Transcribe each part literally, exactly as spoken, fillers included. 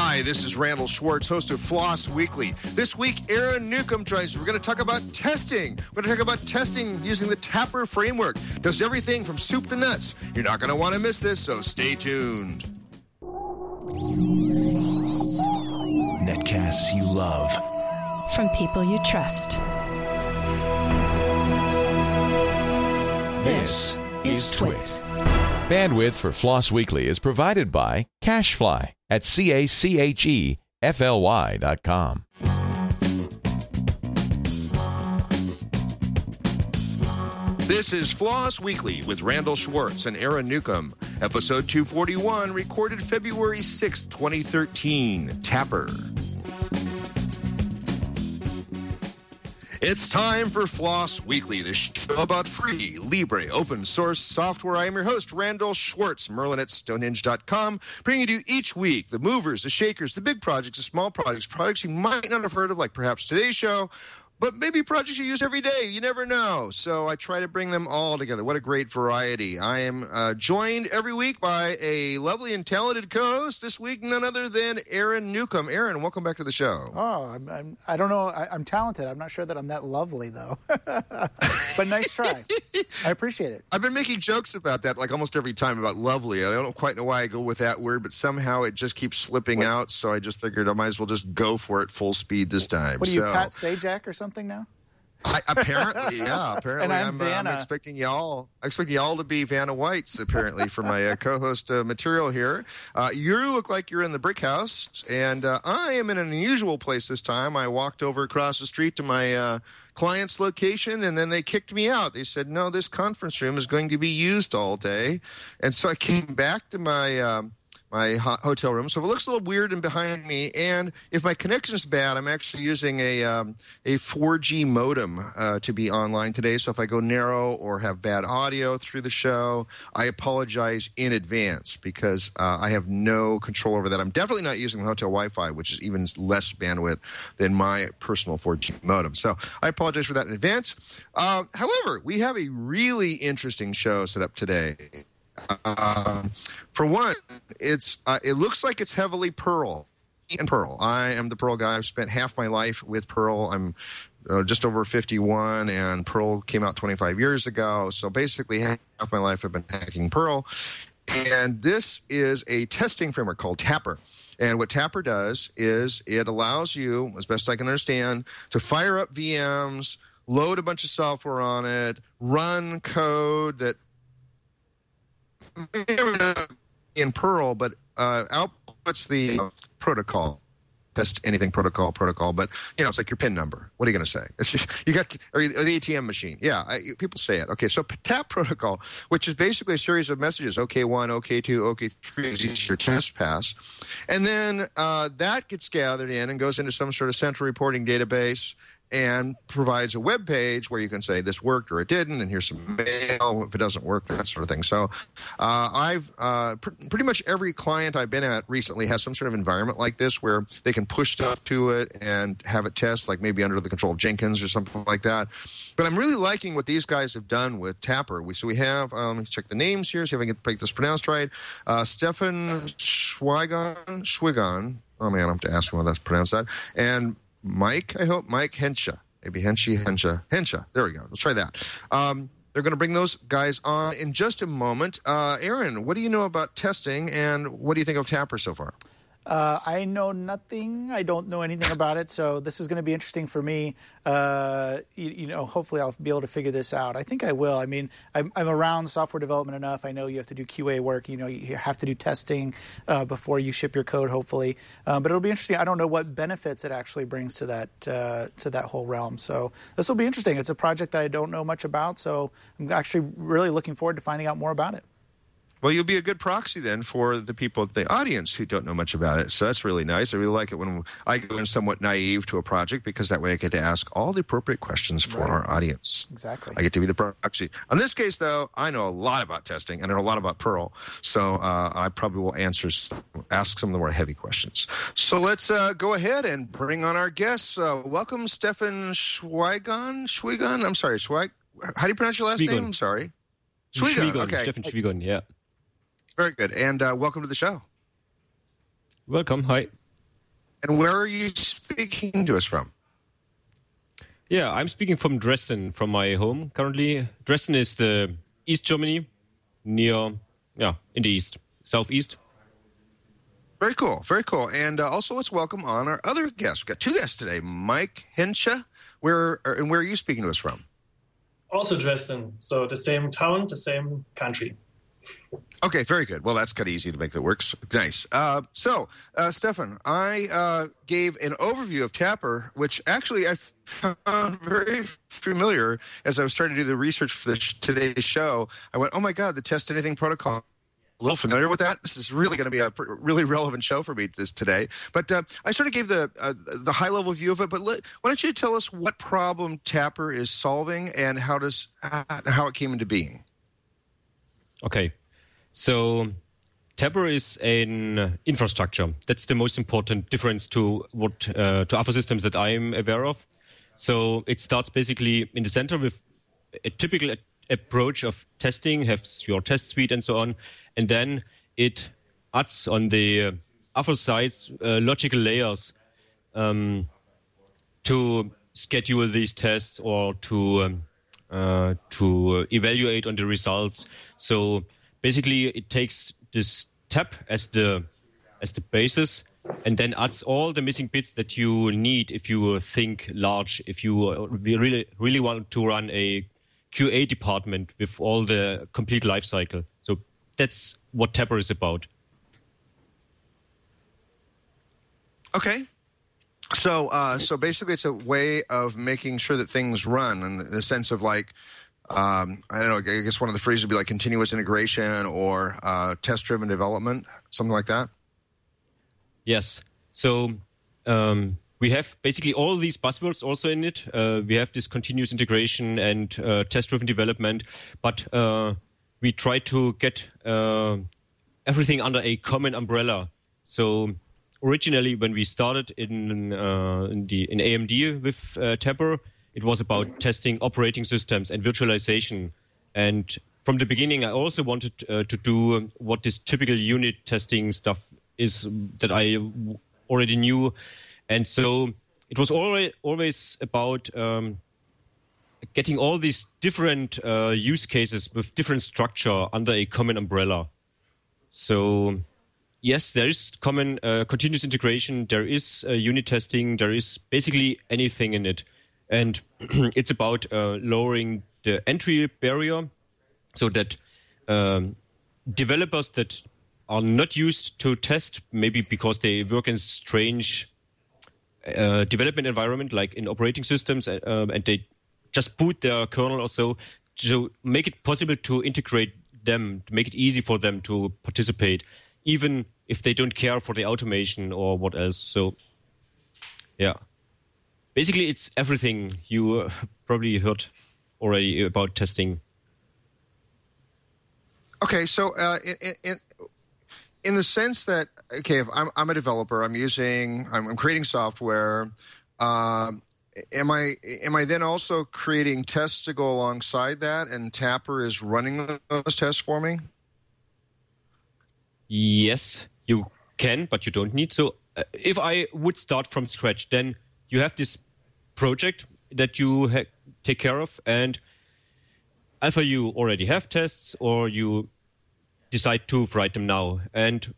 Hi, this is Randall Schwartz, host of Floss Weekly. This week, Aaron Newcomb joins us. We're going to talk about testing. We're going to talk about testing using the Tapper framework. Does everything from soup to nuts. You're not going to want to miss this, so stay tuned. Netcasts you love. From people you trust. This, this is Twit. Bandwidth for Floss Weekly is provided by CacheFly at C A C H E F L Y dot com. This is Floss Weekly with Randall Schwartz and Aaron Newcomb. Episode two forty-one, recorded February sixth, twenty thirteen. Tapper. It's time for Floss Weekly, the show about free, libre, open source software. I am your host, Randall Schwartz, Merlin at Stonehenge dot com, bringing you each week the movers, the shakers, the big projects, the small projects, projects you might not have heard of, like perhaps today's show, but maybe projects you use every day. You never know. So I try to bring them all together. What a great variety. I am uh, joined every week by a lovely and talented co-host. This week, none other than Aaron Newcomb. Aaron, welcome back to the show. Oh, I'm, I'm, I don't know. I, I'm talented. I'm not sure that I'm that lovely, though. But nice try. I appreciate it. I've been making jokes about that like almost every time about lovely. I don't quite know why I go with that word, but somehow it just keeps slipping what? out. So I just figured I might as well just go for it full speed this time. What are you, so, Pat Sajak or something now? I, apparently, yeah. Apparently, and I'm, I'm, Vanna. uh, I'm expecting y'all. I expect y'all to be Vanna Whites. Apparently, for my uh, co-host uh, material here. Uh, you look like you're in the Brick House, and uh, I am in an unusual place this time. I walked over across the street to my uh, client's location, and then they kicked me out. They said, "No, this conference room is going to be used all day," and so I came back to my. Um, my hotel room. So if it looks a little weird and behind me, and if my connection is bad, I'm actually using a um, a four G modem uh, to be online today. So if I go narrow or have bad audio through the show, I apologize in advance because uh, I have no control over that. I'm definitely not using the hotel Wi-Fi, which is even less bandwidth than my personal four G modem. So I apologize for that in advance. Uh, however, we have a really interesting show set up today. Um, for one, it's uh, it looks like it's heavily Perl and Perl. I am the Perl guy. I've spent half my life with Perl. I'm uh, just over fifty-one, and Perl came out twenty-five years ago. So basically, half my life I've been hacking Perl. And this is a testing framework called Tapper. And what Tapper does is it allows you, as best I can understand, to fire up V Ms, load a bunch of software on it, run code that in Perl, but uh, outputs the uh, protocol. Test anything protocol, protocol, but you know it's like your PIN number. What are you going to say? It's just, you got to, or the A T M machine. Yeah, I, people say it. Okay, so tap protocol, which is basically a series of messages. OK one, OK two, OK three is your test pass, and then uh, that gets gathered in and goes into some sort of central reporting database. And provides a web page where you can say this worked or it didn't, and here's some mail if it doesn't work, that sort of thing. So uh, I've uh, pr- pretty much every client I've been at recently has some sort of environment like this where they can push stuff to it and have it test, like maybe under the control of Jenkins or something like that. But I'm really liking what these guys have done with Tapper. We, so we have, um, let me check the names here, see if I can get this pronounced right. Uh, Stefan Schwigon, Schwigon. Oh man, I have to ask him how that's pronounced that. And Mike, I hope, Mike Hensha. Maybe Hensha, Hensha, Hensha. There we go. Let's try that. Um, they're going to bring those guys on in just a moment. Uh, Aaron, what do you know about testing, and what do you think of Tapper so far? Uh, I know nothing. I don't know anything about it, so this is going to be interesting for me. Uh, you, you know, hopefully I'll be able to figure this out. I think I will. I mean, I'm, I'm around software development enough. I know you have to do Q A work. You know, you have to do testing uh, before you ship your code, hopefully. Uh, but it'll be interesting. I don't know what benefits it actually brings to that uh, to that whole realm. So this will be interesting. It's a project that I don't know much about, so I'm actually really looking forward to finding out more about it. Well, you'll be a good proxy then for the people at the audience who don't know much about it. So that's really nice. I really like it when I go in somewhat naive to a project because that way I get to ask all the appropriate questions for right. our audience. Exactly. I get to be the proxy. In this case, though, I know a lot about testing and I know a lot about Perl. So uh, I probably will answer, ask some of the more heavy questions. So let's uh, go ahead and bring on our guests. Uh, welcome, Stefan Schwigon. Schwigon? I'm sorry, Schweig. How do you pronounce your last Schwigon. name? I'm sorry. Schwigon. Schwigon. Okay. Stefan Schwigon, yeah. Very good. And uh, welcome to the show. Welcome. Hi. And where are you speaking to us from? Yeah, I'm speaking from Dresden, from my home currently. Dresden is the East Germany, near, yeah, in the east, southeast. Very cool, very cool. And uh, also let's welcome on our other guest. We've got two guests today. Mike Hinsche, where, or, and where are you speaking to us from? Also Dresden, so the same town, the same country. Okay, very good. Well, that's kind of easy to make that work. Nice. Uh, so, uh, Stefan, I uh, gave an overview of Tapper, which actually I found very familiar as I was trying to do the research for this, today's show. I went, oh my God, the Test Anything protocol. A little familiar with that. This is really going to be a pr- really relevant show for me this today. But uh, I sort of gave the uh, the high level view of it. But let, why don't you tell us what problem Tapper is solving and how does uh, how it came into being? Okay, so Tapper is an infrastructure. That's the most important difference to what uh, to other systems that I'm aware of. So it starts basically in the center with a typical approach of testing, has your test suite and so on, and then it adds on the uh, other sides uh, logical layers um, to schedule these tests or to um, uh, to evaluate on the results. So basically, it takes this tab as the as the basis, and then adds all the missing bits that you need if you think large, if you really really want to run a Q A department with all the complete life cycle. So that's what Tapper is about. Okay. So uh, so basically it's a way of making sure that things run in the sense of like, um, I don't know, I guess one of the phrases would be like continuous integration or uh, test-driven development, something like that? Yes. So um, we have basically all these buzzwords also in it. Uh, we have this continuous integration and uh, test-driven development, but uh, we try to get uh, everything under a common umbrella. So originally, when we started in uh, in, the, in A M D with uh, Tapper, it was about testing operating systems and virtualization. And from the beginning, I also wanted uh, to do what this typical unit testing stuff is that I already knew. And so it was always, always about um, getting all these different uh, use cases with different structure under a common umbrella. So yes, there is common uh, continuous integration. There is uh, unit testing. There is basically anything in it. And it's about uh, lowering the entry barrier so that um, developers that are not used to test, maybe because they work in strange uh, development environment, like in operating systems, uh, and they just boot their kernel or so, to make it possible to integrate them, to make it easy for them to participate, even if they don't care for the automation or what else. So, yeah. Basically, it's everything you uh, probably heard already about testing. Okay, so uh, in, in in the sense that, okay, if I'm, I'm a developer, I'm using, I'm, I'm creating software. Um, am I am I then also creating tests to go alongside that, and Tapper is running those tests for me? Yes, you can, but you don't need. So uh, if I would start from scratch, then you have this project that you ha- take care of, and either you already have tests or you decide to write them now. And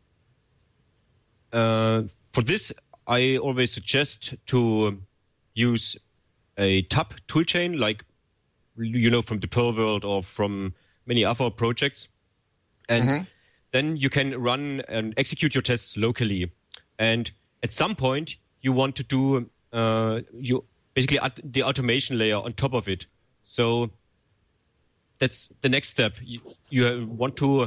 uh, for this, I always suggest to use a tab toolchain, like you know from the Perl world or from many other projects, and mm-hmm. then you can run and execute your tests locally. And at some point, you want to do uh, you basically add the automation layer on top of it. So that's the next step. You, you want to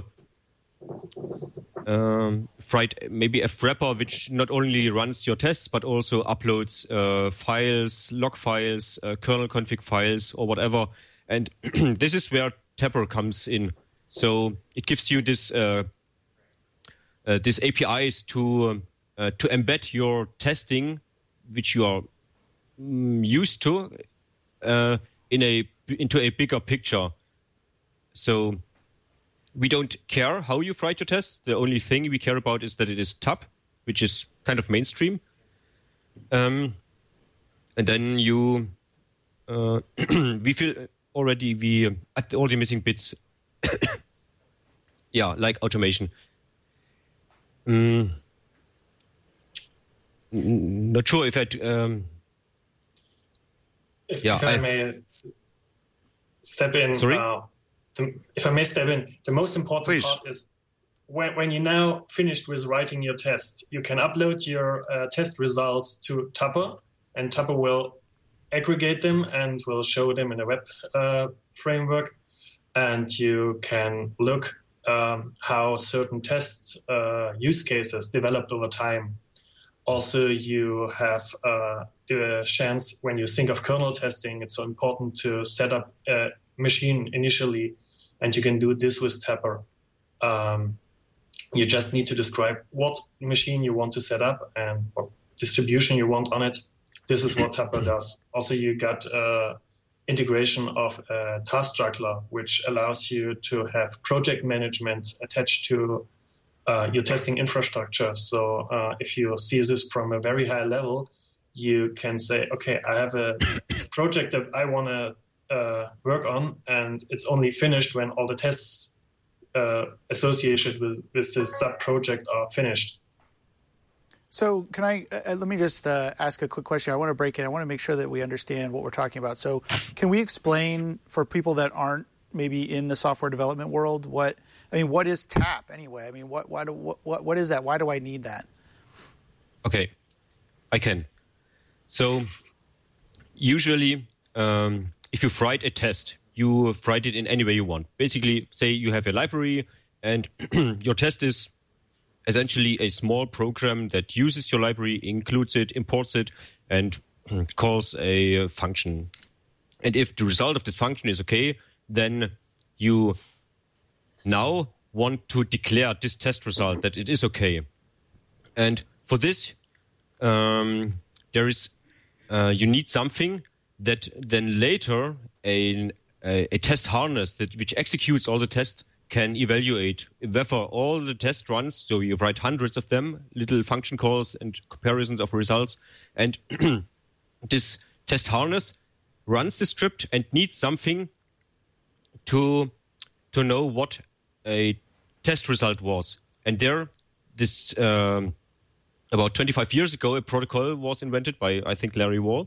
um, write maybe a wrapper which not only runs your tests but also uploads uh, files, log files, uh, kernel config files, or whatever. And this is where Tapper comes in. So it gives you this uh, uh, these A P Is to uh, to embed your testing, which you are mm, used to, uh, in a into a bigger picture. So we don't care how you write your tests. The only thing we care about is that it is tab, which is kind of mainstream. Um, and then you, uh, we feel already we at all the missing bits. Yeah, like automation. Mm, not sure if I. Um, if, yeah, if I, I may step in. Sorry? Uh, the, if I may step in, the most important Please. part is when, when you now finished with writing your test, you can upload your uh, test results to Tapper, and Tapper will aggregate them and will show them in a web uh, framework, and you can look um, how certain test uh, use cases developed over time. Also, you have uh, the chance when you think of kernel testing, it's so important to set up a machine initially, and you can do this with Tapper. Um, you just need to describe what machine you want to set up and what distribution you want on it. This is what Tapper does. Also, you got uh, integration of a task juggler, which allows you to have project management attached to uh, your testing infrastructure. So uh, if you see this from a very high level, you can say, okay, I have a project that I want to uh, work on, and it's only finished when all the tests uh, associated with, with this sub-project are finished. So can I, uh, let me just uh, ask a quick question. I want to break in. I want to make sure that we understand what we're talking about. So can we explain for people that aren't maybe in the software development world, what, I mean, what is TAP anyway? I mean, what, why do, what, what is that? Why do I need that? Okay, I can. So usually um, if you write a test, you write it in any way you want. Basically, say you have a library and your test is essentially a small program that uses your library, includes it, imports it, and calls a function. And if the result of the function is okay, then you now want to declare this test result that it is okay. And for this, um, there is uh, you need something that then later a, a, a test harness that which executes all the tests can evaluate whether all the test runs, so you write hundreds of them, little function calls and comparisons of results, and this test harness runs the script and needs something to to know what a test result was. And there, this um, about twenty-five years ago, a protocol was invented by, I think, Larry Wall,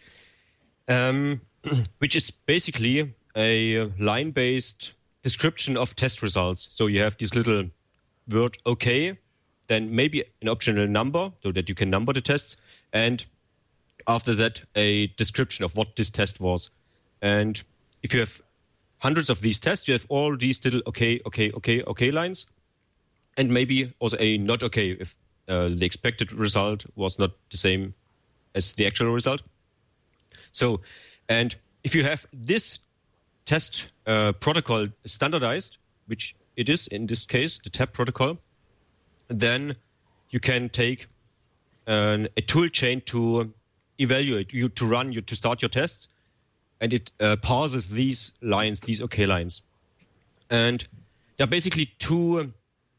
um, which is basically a line-based description of test results. So you have this little word okay, then maybe an optional number so that you can number the tests, and after that a description of what this test was. And if you have hundreds of these tests, you have all these little okay, okay, okay, okay lines, and maybe also a not okay if uh, the expected result was not the same as the actual result. So, and if you have this test uh, protocol standardized, which it is in this case, the TAP protocol, then you can take an, a tool chain to evaluate, you to run, you to start your tests, and it uh, parses these lines, these OK lines. And there are basically two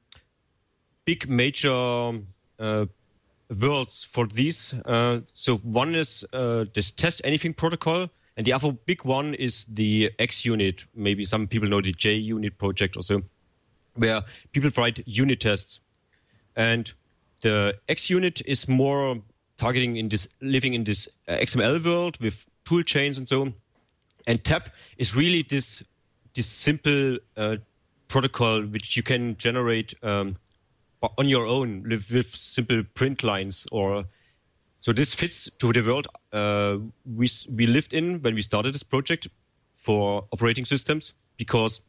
big major uh, worlds for these. Uh, so one is uh, this test anything protocol, and the other big one is the X unit. Maybe some people know the J unit project also, where people write unit tests. And the X unit is more targeting in this, living in this uh, X M L world with tool chains and so on. And TAP is really this this simple uh, protocol which you can generate um, on your own with, with simple print lines. Or so this fits to the world uh, we we lived in when we started this project for operating systems, because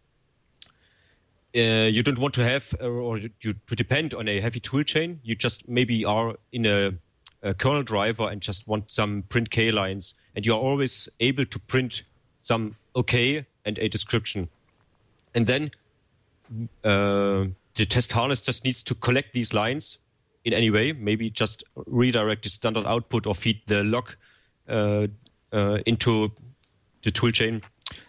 uh, you don't want to have uh, or you, to depend on a heavy tool chain. You just maybe are in a, a kernel driver and just want some print K lines, and you are always able to print some OK and a description. And then uh, the test harness just needs to collect these lines in any way, maybe just redirect the standard output or feed the log uh, uh, into the toolchain.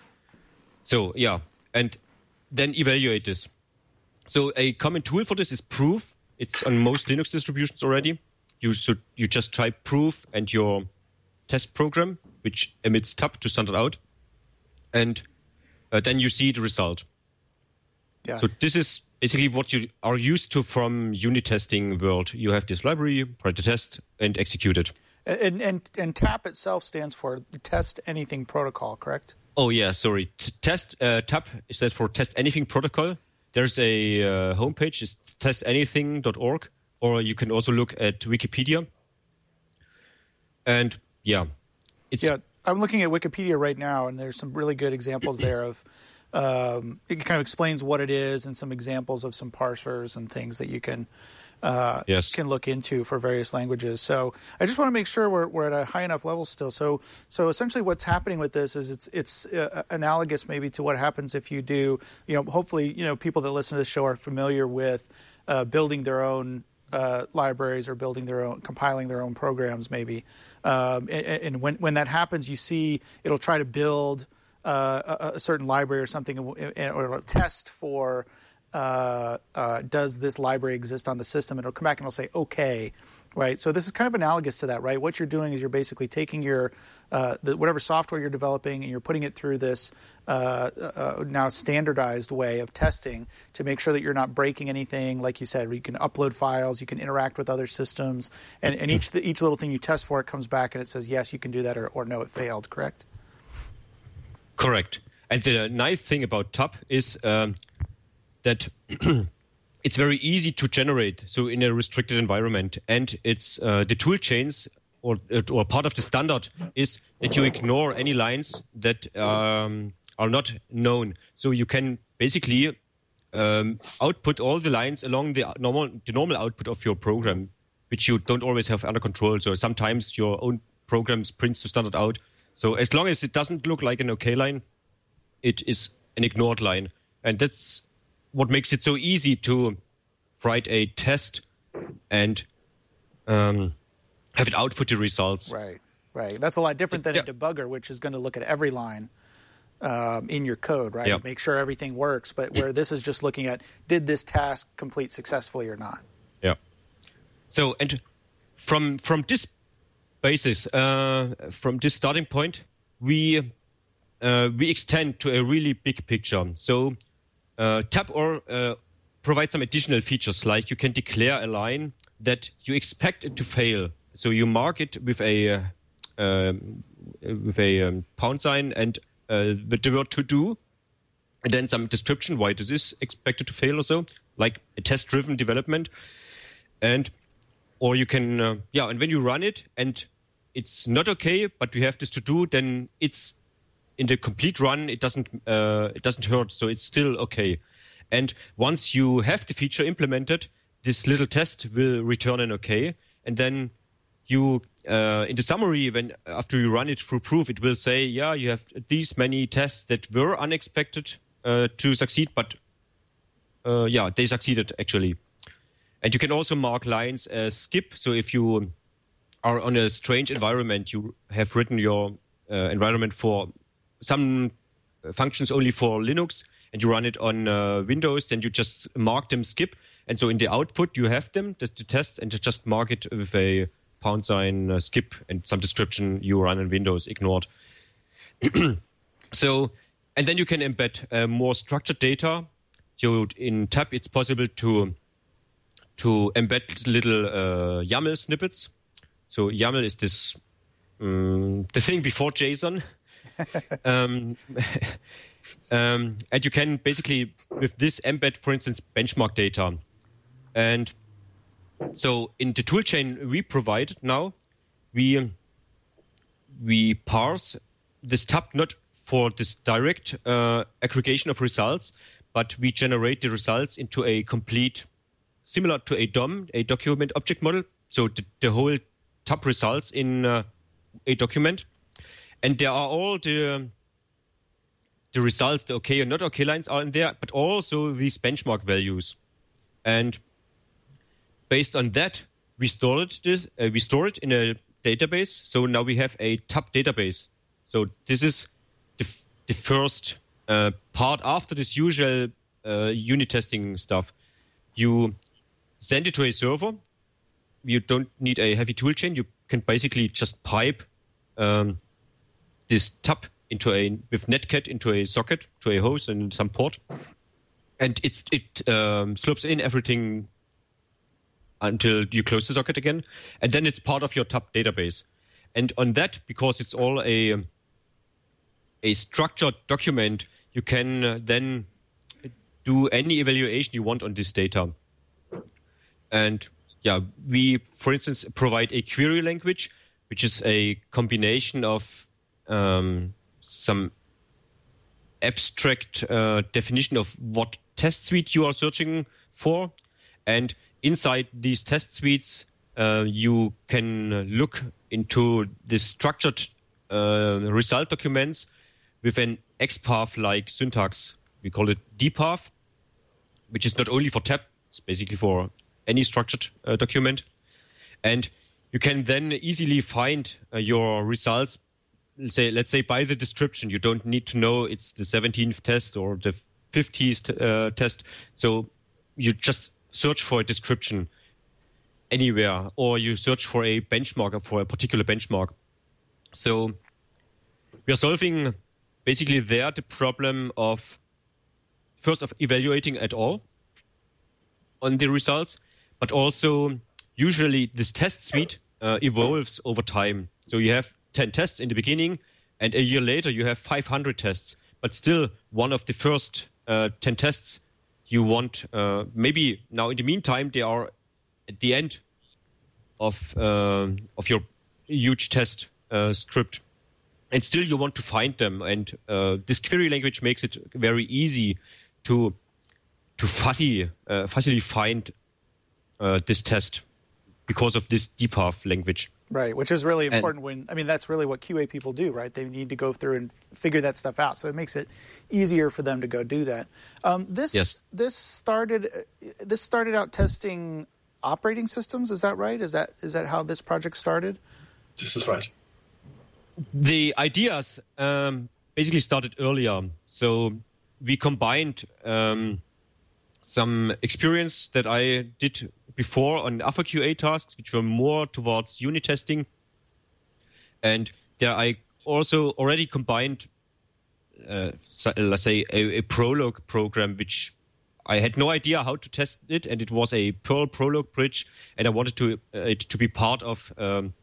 So, yeah, and then evaluate this. So a common tool for this is Proof. It's on most Linux distributions already. you should you just type proof and your test program, which emits tap to standard out, and uh, then you see the result. Yeah. So this is basically what you are used to from unit testing world. You have this library, write the test, and execute it. And, and and TAP itself stands for Test Anything Protocol, correct? Oh yeah, sorry. T- test uh, TAP stands for Test Anything Protocol. There's a uh, homepage, it's test anything dot org, or you can also look at Wikipedia. And yeah, it's yeah. I'm looking at Wikipedia right now, and there's some really good examples there of. Um, it kind of explains what it is and some examples of some parsers and things that you can. Uh, yes. can look into for various languages. So I just want to make sure we're, we're at a high enough level still. So so essentially what's happening with this is it's it's uh, analogous maybe to what happens if you do, you know, hopefully, you know, people that listen to this show are familiar with uh, building their own uh, libraries or building their own, compiling their own programs maybe. Um, and and when, when that happens, you see it'll try to build uh, a, a certain library or something or a test for Uh, uh, does this library exist on the system? And it'll come back and it'll say, okay, right? So this is kind of analogous to that, right? What you're doing is you're basically taking your, uh, the, whatever software you're developing and you're putting it through this uh, uh, now standardized way of testing to make sure that you're not breaking anything. Like you said, you can upload files, you can interact with other systems, and, and each each little thing you test for, it comes back and it says, yes, you can do that, or, or no, it failed, correct? Correct. And the nice thing about TAP is um, that it's very easy to generate, so in a restricted environment. And it's uh, the tool chains, or or part of the standard, is that you ignore any lines that um, are not known. So you can basically um, output all the lines along the normal the normal output of your program, which you don't always have under control. So sometimes your own program prints to standard out. So as long as it doesn't look like an OK line, it is an ignored line. And that's what makes it so easy to write a test and um, have it output the results. Right, right. That's a lot different than yeah. a debugger, which is going to look at every line um, in your code, right? Yeah. Make sure everything works. But where this is just looking at, did this task complete successfully or not? Yeah. So, and from from this basis, uh, from this starting point, we uh, we extend to a really big picture. So. Uh, TAP or uh, provide some additional features, like you can declare a line that you expect it to fail. So you mark it with a uh, um, with a um, pound sign and uh, the, the word to do, and then some description why this is expected to fail or so, like a test-driven development. And or you can uh, yeah, and when you run it and it's not okay, but you have this to do, then it's in the complete run, it doesn't uh, it doesn't hurt, so it's still okay. And once you have the feature implemented, this little test will return an okay. And then you, uh, in the summary, when after you run it through proof, it will say, yeah, you have these many tests that were unexpected uh, to succeed, but uh, yeah, they succeeded actually. And you can also mark lines as skip. So if you are on a strange environment, you have written your uh, environment for some functions only for Linux, and you run it on uh, Windows, then you just mark them skip. And so in the output, you have them, the, the tests, and you just mark it with a pound sign uh, skip and some description you run in Windows, ignored. So, and then you can embed uh, more structured data. So in TAP, it's possible to to embed little uh, YAML snippets. So YAML is this um, the thing before JSON. um, um, and you can basically, with this, embed, for instance, benchmark data. And so in the toolchain we provide now, we we parse this TAP not for this direct uh, aggregation of results, but we generate the results into a complete, similar to a D O M, a document object model. So the, the whole TAP results in uh, a document. And there are all the the results, the okay and not okay lines are in there, but also these benchmark values. And based on that, we store it. This, uh, we store it in a database. So now we have a TAP database. So this is the f- the first uh, part after this usual uh, unit testing stuff. You send it to a server, you don't need a heavy toolchain. You can basically just pipe um, this tap into a with Netcat into a socket to a host and some port, and it's it um, slopes in everything until you close the socket again, and then it's part of your tap database. And on that, because it's all a a structured document, you can uh, then do any evaluation you want on this data. And yeah, we, for instance, provide a query language, which is a combination of um, some abstract uh, definition of what test suite you are searching for. And inside these test suites, uh, you can look into the structured uh, result documents with an X path-like syntax. We call it D path, which is not only for tab, it's basically for any structured uh, document. And you can then easily find uh, your results, let's say, let's say by the description. You don't need to know it's the seventeenth test or the fiftieth uh, test. So you just search for a description anywhere, or you search for a benchmark, for a particular benchmark. So we are solving basically there the problem of, first, of evaluating at all on the results, but also usually this test suite uh, evolves over time. So you have ten tests in the beginning, and a year later you have five hundred tests, but still one of the first uh, ten tests you want, uh, maybe now in the meantime they are at the end of uh, of your huge test uh, script. And still you want to find them. And uh, this query language makes it very easy to to fuzzy, uh, fuzzily find uh, this test because of this D path language. Right, which is really important and, when, I mean, that's really what Q A people do, right? They need to go through and figure that stuff out. So it makes it easier for them to go do that. Um, this yes. this started this started out testing operating systems, is that right? Is that is that how this project started? This is right. The ideas um, basically started earlier. So we combined um, some experience that I did before on other Q A tasks, which were more towards unit testing. And there I also already combined, uh, let's say, a, a Prolog program, which I had no idea how to test it. And it was a Perl Prolog bridge. And I wanted to uh, it to be part of... Um,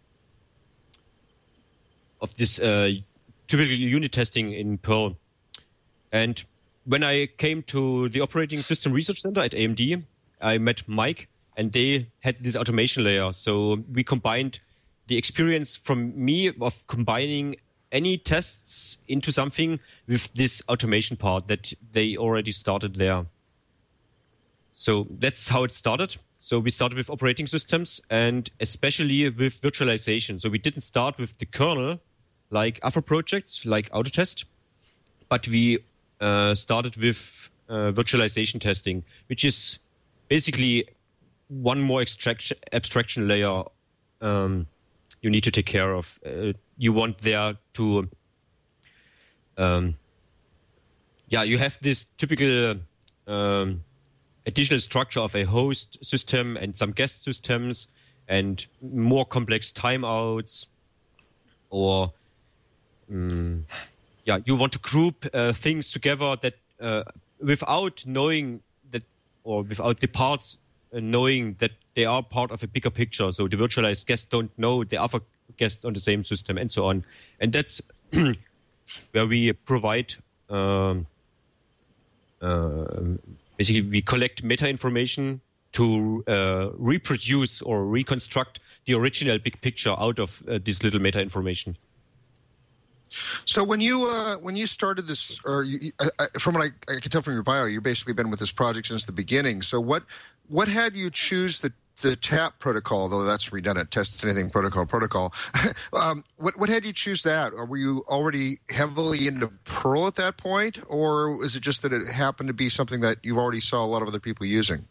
of this uh, typical unit testing in Perl. And when I came to the Operating System Research Center at A M D, I met Mike, and they had this automation layer. So we combined the experience from me of combining any tests into something with this automation part that they already started there. So that's how it started. So we started with operating systems and especially with virtualization. So we didn't start with the kernel like other projects, like Autotest, but we uh, started with uh, virtualization testing, which is basically one more extraction, abstraction layer um, you need to take care of. Uh, you want there to, um, yeah, you have this typical um, additional structure of a host system and some guest systems and more complex timeouts, or um, yeah, you want to group uh, things together that uh, without knowing that, or without the parts uh, knowing that they are part of a bigger picture. So the virtualized guests don't know the other guests on the same system, and so on. And that's where we provide. Um, uh, basically, we collect meta information to uh, reproduce or reconstruct the original big picture out of uh, this little meta information. So when you uh, when you started this, or you, I, from what I, I can tell from your bio, you've basically been with this project since the beginning. So what what had you choose the the TAP protocol, though that's redundant, test anything protocol protocol? um, what what had you choose that? Or were you already heavily into Perl at that point, or is it just that it happened to be something that you already saw a lot of other people using?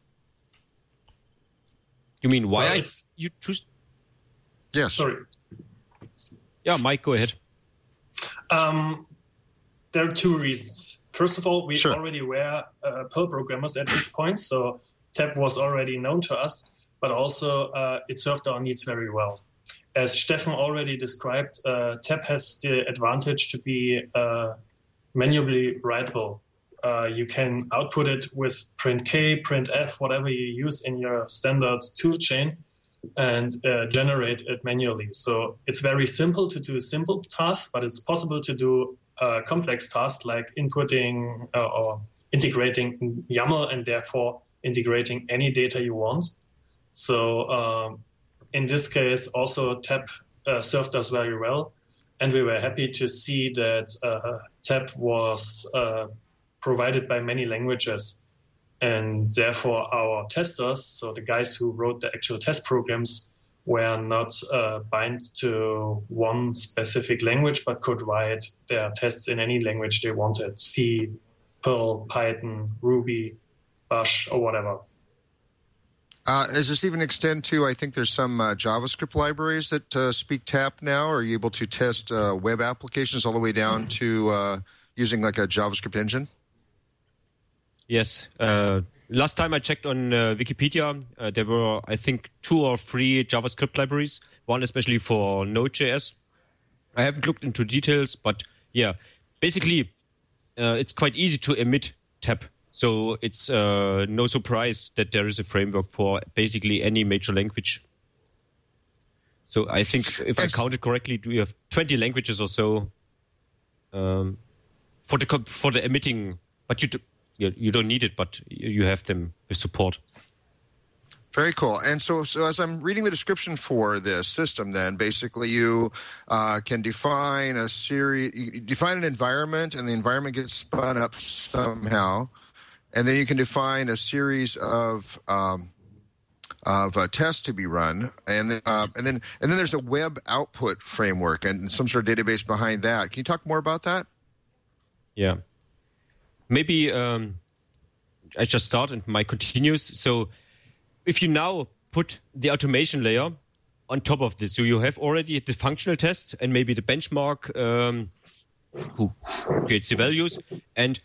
You mean why Well, I it's- you choose? Yes. Sorry. Yeah, Mike, go ahead. Um, there are two reasons. First of all, we Sure. already were uh, Perl programmers at this point, so TAP was already known to us. but also uh, it served our needs very well. As Steffen already described, uh, Tep has the advantage to be uh, manually writable. Uh, you can output it with print K, print F, whatever you use in your standard toolchain, and uh, generate it manually. So it's very simple to do simple tasks, but it's possible to do uh, complex tasks like inputting uh, or integrating YAML and therefore integrating any data you want. So um, in this case, also Tep uh, served us very well. And we were happy to see that uh, Tep was uh, provided by many languages. And therefore our testers, so the guys who wrote the actual test programs, were not uh, bound to one specific language, but could write their tests in any language they wanted. C, Perl, Python, Ruby, Bash, or whatever. Uh, does this even extend to, I think there's some uh, JavaScript libraries that uh, speak Tap now? Are you able to test uh, web applications all the way down to uh, using like a JavaScript engine? Yes. Uh, last time I checked on uh, Wikipedia, uh, there were, I think, two or three JavaScript libraries, one especially for Node.js. I haven't looked into details, but yeah, basically uh, it's quite easy to emit Tep. So it's uh, no surprise that there is a framework for basically any major language. So I think, if yes. I counted correctly, we have twenty languages or so um, for the for the emitting. But you do, you, you don't need it, but you have them with support. Very cool. And so, so as I'm reading the description for this system, then basically you uh, can define a series, you define an environment, and the environment gets spun up somehow. And then you can define a series of um, of uh, tests to be run, and then, uh, and then and then there's a web output framework and some sort of database behind that. Can you talk more about that? Yeah, maybe um, I just start and my continues. So if you now put the automation layer on top of this, so you have already the functional test and maybe the benchmark um, who creates the values. And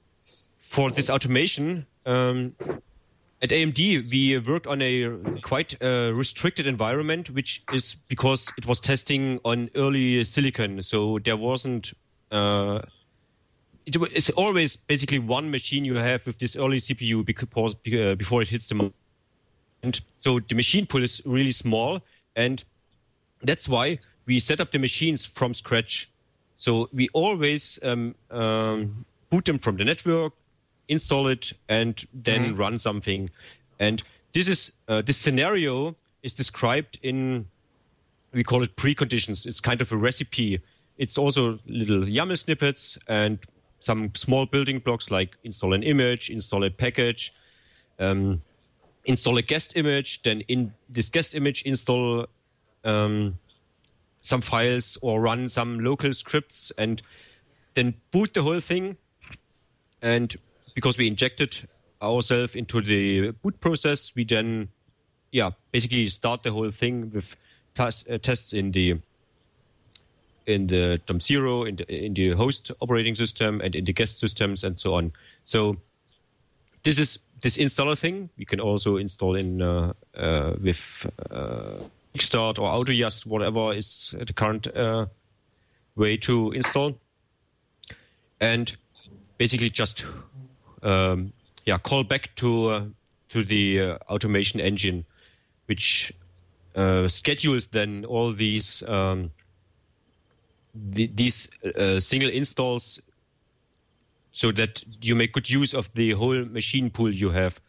for this automation, um, at A M D, we worked on a quite uh, restricted environment, which is because it was testing on early silicon. So there wasn't... Uh, it, it's always basically one machine you have with this early C P U because, uh, before it hits the market. And so the machine pool is really small, and that's why we set up the machines from scratch. So we always um, um, boot them from the network, install it, and then mm-hmm. run something. And this is uh, this scenario is described in, we call it preconditions. It's kind of a recipe. It's also little YAML snippets and some small building blocks like install an image, install a package, um, install a guest image, then in this guest image install um, some files or run some local scripts, and then boot the whole thing. And because we injected ourselves into the boot process, we then, yeah, basically start the whole thing with tas- uh, tests in the in the D O M zero, in the, in the host operating system, and in the guest systems, and so on. So this is this installer thing. We can also install in uh, uh, with uh, Kickstart or AutoJust, whatever is the current uh, way to install, and basically just. Um, yeah, call back to uh, to the uh, automation engine, which uh, schedules then all these um, the, these uh, single installs, so that you make good use of the whole machine pool you have.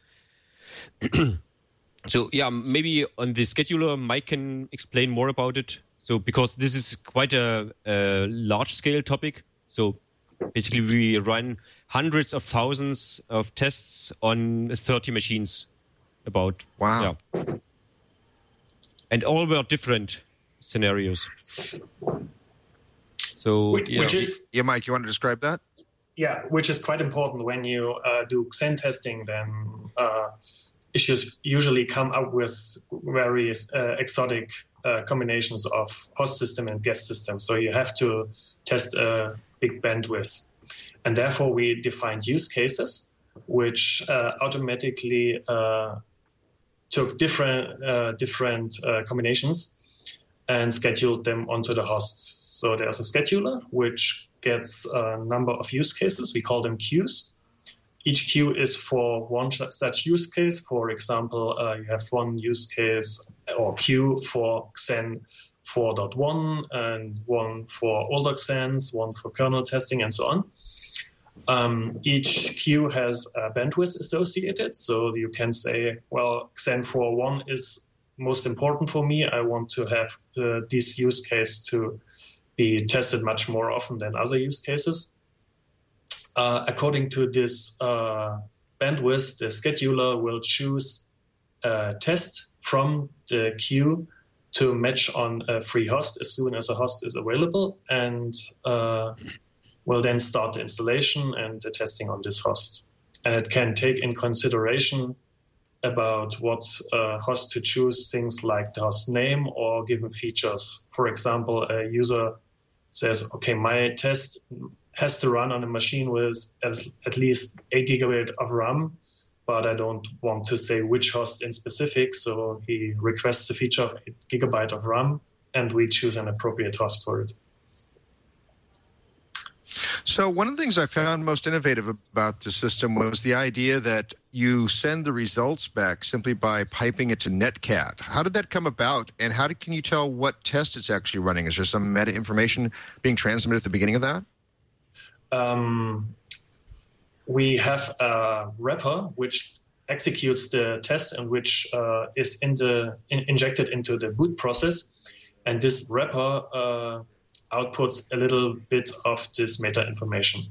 So yeah, maybe on the scheduler, Mike can explain more about it. So because this is quite a, a large scale topic, so. Basically, we run hundreds of thousands of tests on thirty machines. About wow, yeah. And all were different scenarios. So, which, yeah. which is yeah, Mike, you want to describe that? Yeah, which is quite important when you uh, do Xen testing. Then uh, issues usually come up with very uh, exotic uh, combinations of host system and guest system. So you have to test a big bandwidth. And therefore, we defined use cases which uh, automatically uh, took different uh, different uh, combinations and scheduled them onto the hosts. So there's a scheduler which gets a number of use cases. We call them queues. Each queue is for one such use case. For example, uh, you have one use case or queue for Xen four point one and one for older Xens, one for kernel testing, and so on. Um, each queue has a bandwidth associated, so you can say, well, Xen four point one is most important for me. I want to have uh, this use case to be tested much more often than other use cases. Uh, according to this uh, bandwidth, the scheduler will choose a test from the queue to match on a free host as soon as a host is available, and uh, will then start the installation and the testing on this host. And it can take in consideration about what uh, host to choose, things like the host name or given features. For example, a user says, okay, my test has to run on a machine with as, at least eight gigabyte of RAM, but I don't want to say which host in specific, so he requests a feature of eight gigabyte of RAM, and we choose an appropriate host for it. So one of the things I found most innovative about the system was the idea that you send the results back simply by piping it to Netcat. How did that come about, and how did, can you tell what test it's actually running? Is there some meta information being transmitted at the beginning of that? Um, we have a wrapper which executes the test and which uh, is in the in, injected into the boot process, and this wrapper uh, outputs a little bit of this meta information,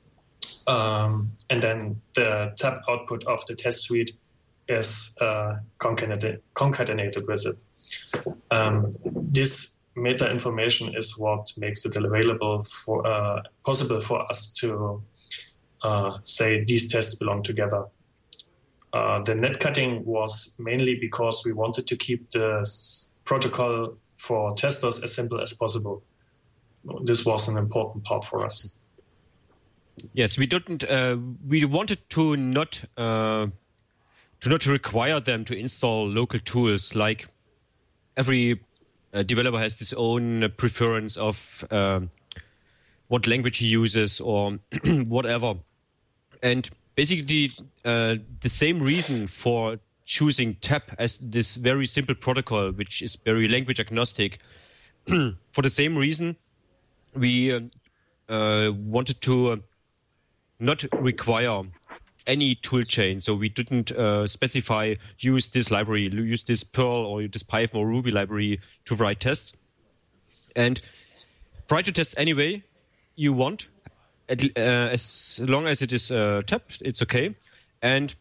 um, and then the tab output of the test suite is uh, concatenated, concatenated with it. Um, this meta information is what makes it available for uh, possible for us to uh, say these tests belong together. Uh, the net cutting was mainly because we wanted to keep the s- protocol for testers as simple as possible. This was an important part for us. Yes, we didn't. Uh, we wanted to not uh, to not require them to install local tools. Like every uh, developer has his own preference of uh, what language he uses or whatever, and basically uh, the same reason for choosing T A P as this very simple protocol, which is very language agnostic. For the same reason, we uh, uh, wanted to uh, not require any tool chain. So we didn't uh, specify use this library, use this Perl or this Python or Ruby library to write tests. And write your tests anyway you want. Uh, as long as it is uh, tapped, it's okay. And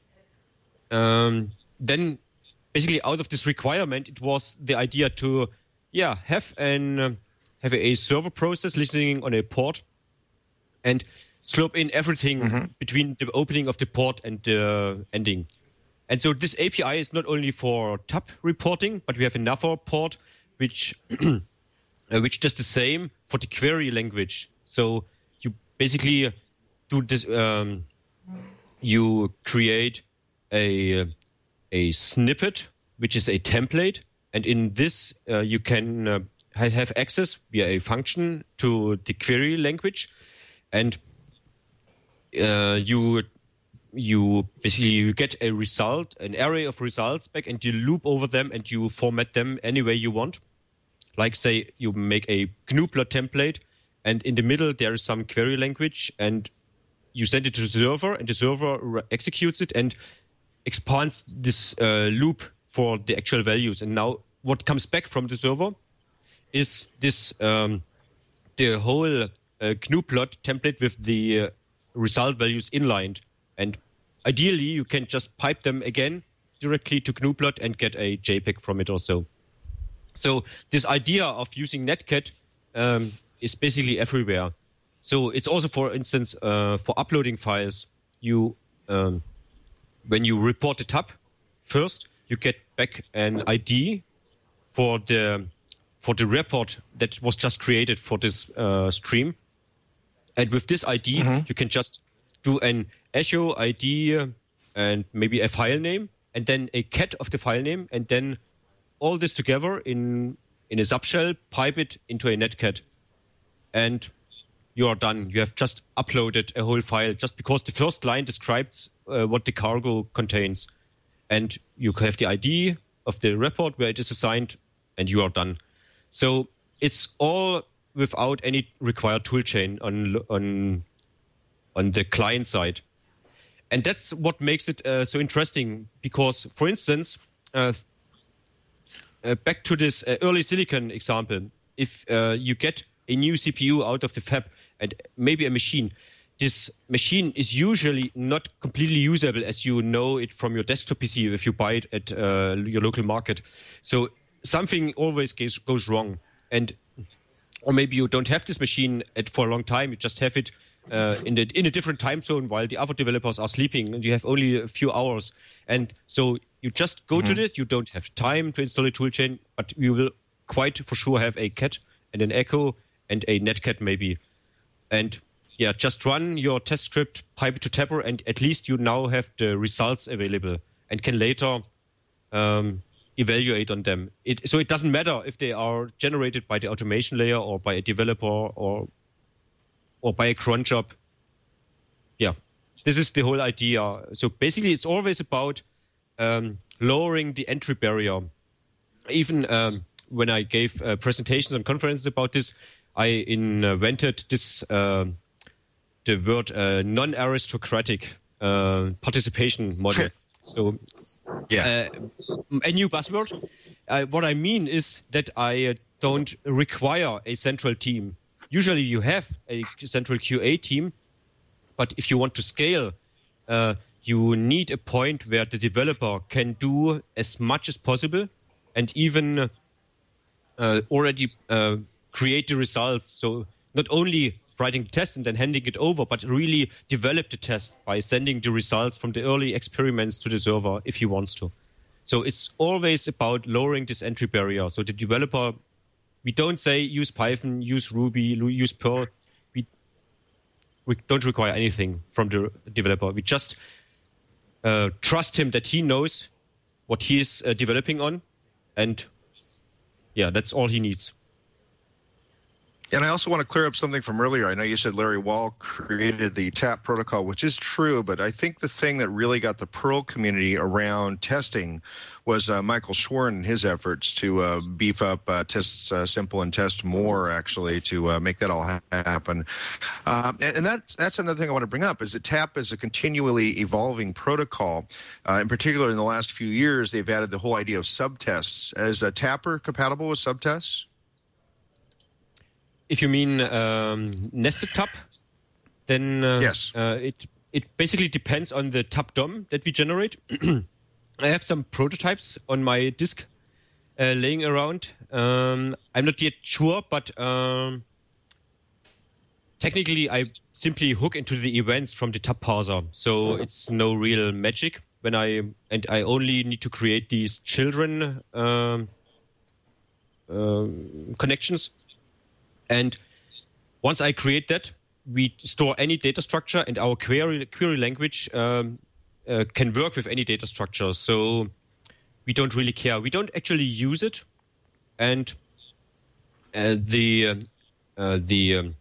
um, then basically out of this requirement, it was the idea to yeah have an uh, have a server process listening on a port and slope in everything mm-hmm. between the opening of the port and the ending. And so this A P I is not only for T A P reporting, but we have another port which uh, which does the same for the query language. So you basically do this. Um, you create a a snippet, which is a template, and in this uh, you can uh, have access via a function to the query language, and uh, you you basically you get a result, an array of results back, and you loop over them and you format them any way you want. Like say you make a G N U plot template, and in the middle there is some query language, and you send it to the server, and the server re- executes it and expands this uh, loop for the actual values. And now what comes back from the server is this um, the whole uh, G N U plot template with the uh, result values inlined. And ideally, you can just pipe them again directly to G N U plot and get a JPEG from it also. So this idea of using Netcat um, is basically everywhere. So it's also, for instance, uh, for uploading files. You um, when you report the T A P first, you get back an I D for the for the report that was just created for this uh, stream, and with this I D, mm-hmm. you can just do an echo I D and maybe a file name, and then a cat of the file name, and then all this together in in a subshell, pipe it into a netcat, and you are done. You have just uploaded a whole file just because the first line describes uh, what the cargo contains, and you have the I D of the report where it is assigned, and you are done. So it's all without any required toolchain on on on the client side. And that's what makes it uh, so interesting, because, for instance, uh, uh, back to this uh, early silicon example, if uh, you get a new C P U out of the fab and maybe a machine, this machine is usually not completely usable as you know it from your desktop P C if you buy it at uh, your local market. So something always goes, goes wrong. And or maybe you don't have this machine at, for a long time, you just have it Uh, in the in a different time zone while the other developers are sleeping, and you have only a few hours, and so you just go mm-hmm. to this. You don't have time to install a toolchain, but you will quite for sure have a cat and an echo and a netcat maybe, and yeah, just run your test script, pipe it to Tapper, and at least you now have the results available and can later um, evaluate on them. It, so it doesn't matter if they are generated by the automation layer or by a developer or or by a cron job. Yeah, this is the whole idea. So basically, it's always about um, lowering the entry barrier. Even um, when I gave uh, presentations and conferences about this, I invented this, uh, the word uh, non-aristocratic uh, participation model. So yeah, uh, a new buzzword. Uh, what I mean is that I uh, don't require a central team. Usually you have a central Q A team, but if you want to scale, uh, you need a point where the developer can do as much as possible and even uh, already uh, create the results. So not only writing the test and then handing it over, but really develop the test by sending the results from the early experiments to the server if he wants to. So it's always about lowering this entry barrier. So the developer, we don't say use Python, use Ruby, use Perl. We we don't require anything from the developer. We just uh, trust him that he knows what he is uh, developing on, and yeah, that's all he needs. And I also want to clear up something from earlier. I know you said Larry Wall created the TAP protocol, which is true, but I think the thing that really got the Perl community around testing was uh, Michael Schwarn and his efforts to uh, beef up uh, Test uh, Simple and Test More, actually, to uh, make that all ha- happen. Uh, and and that, that's another thing I want to bring up, is that TAP is a continually evolving protocol. Uh, in particular, in the last few years, they've added the whole idea of subtests. Is uh, Tapper compatible with subtests? If you mean um, nested tap, then uh, yes. uh, it it basically depends on the tap D O M that we generate. I have some prototypes on my disk uh, laying around. Um, I'm not yet sure, but um, technically I simply hook into the events from the tap parser, so it's no real magic. When I and I only need to create these children um, uh, connections. And once I create that, we store any data structure, and our query query language um, uh, can work with any data structure. So we don't really care. We don't actually use it, and uh, the um, uh, the um,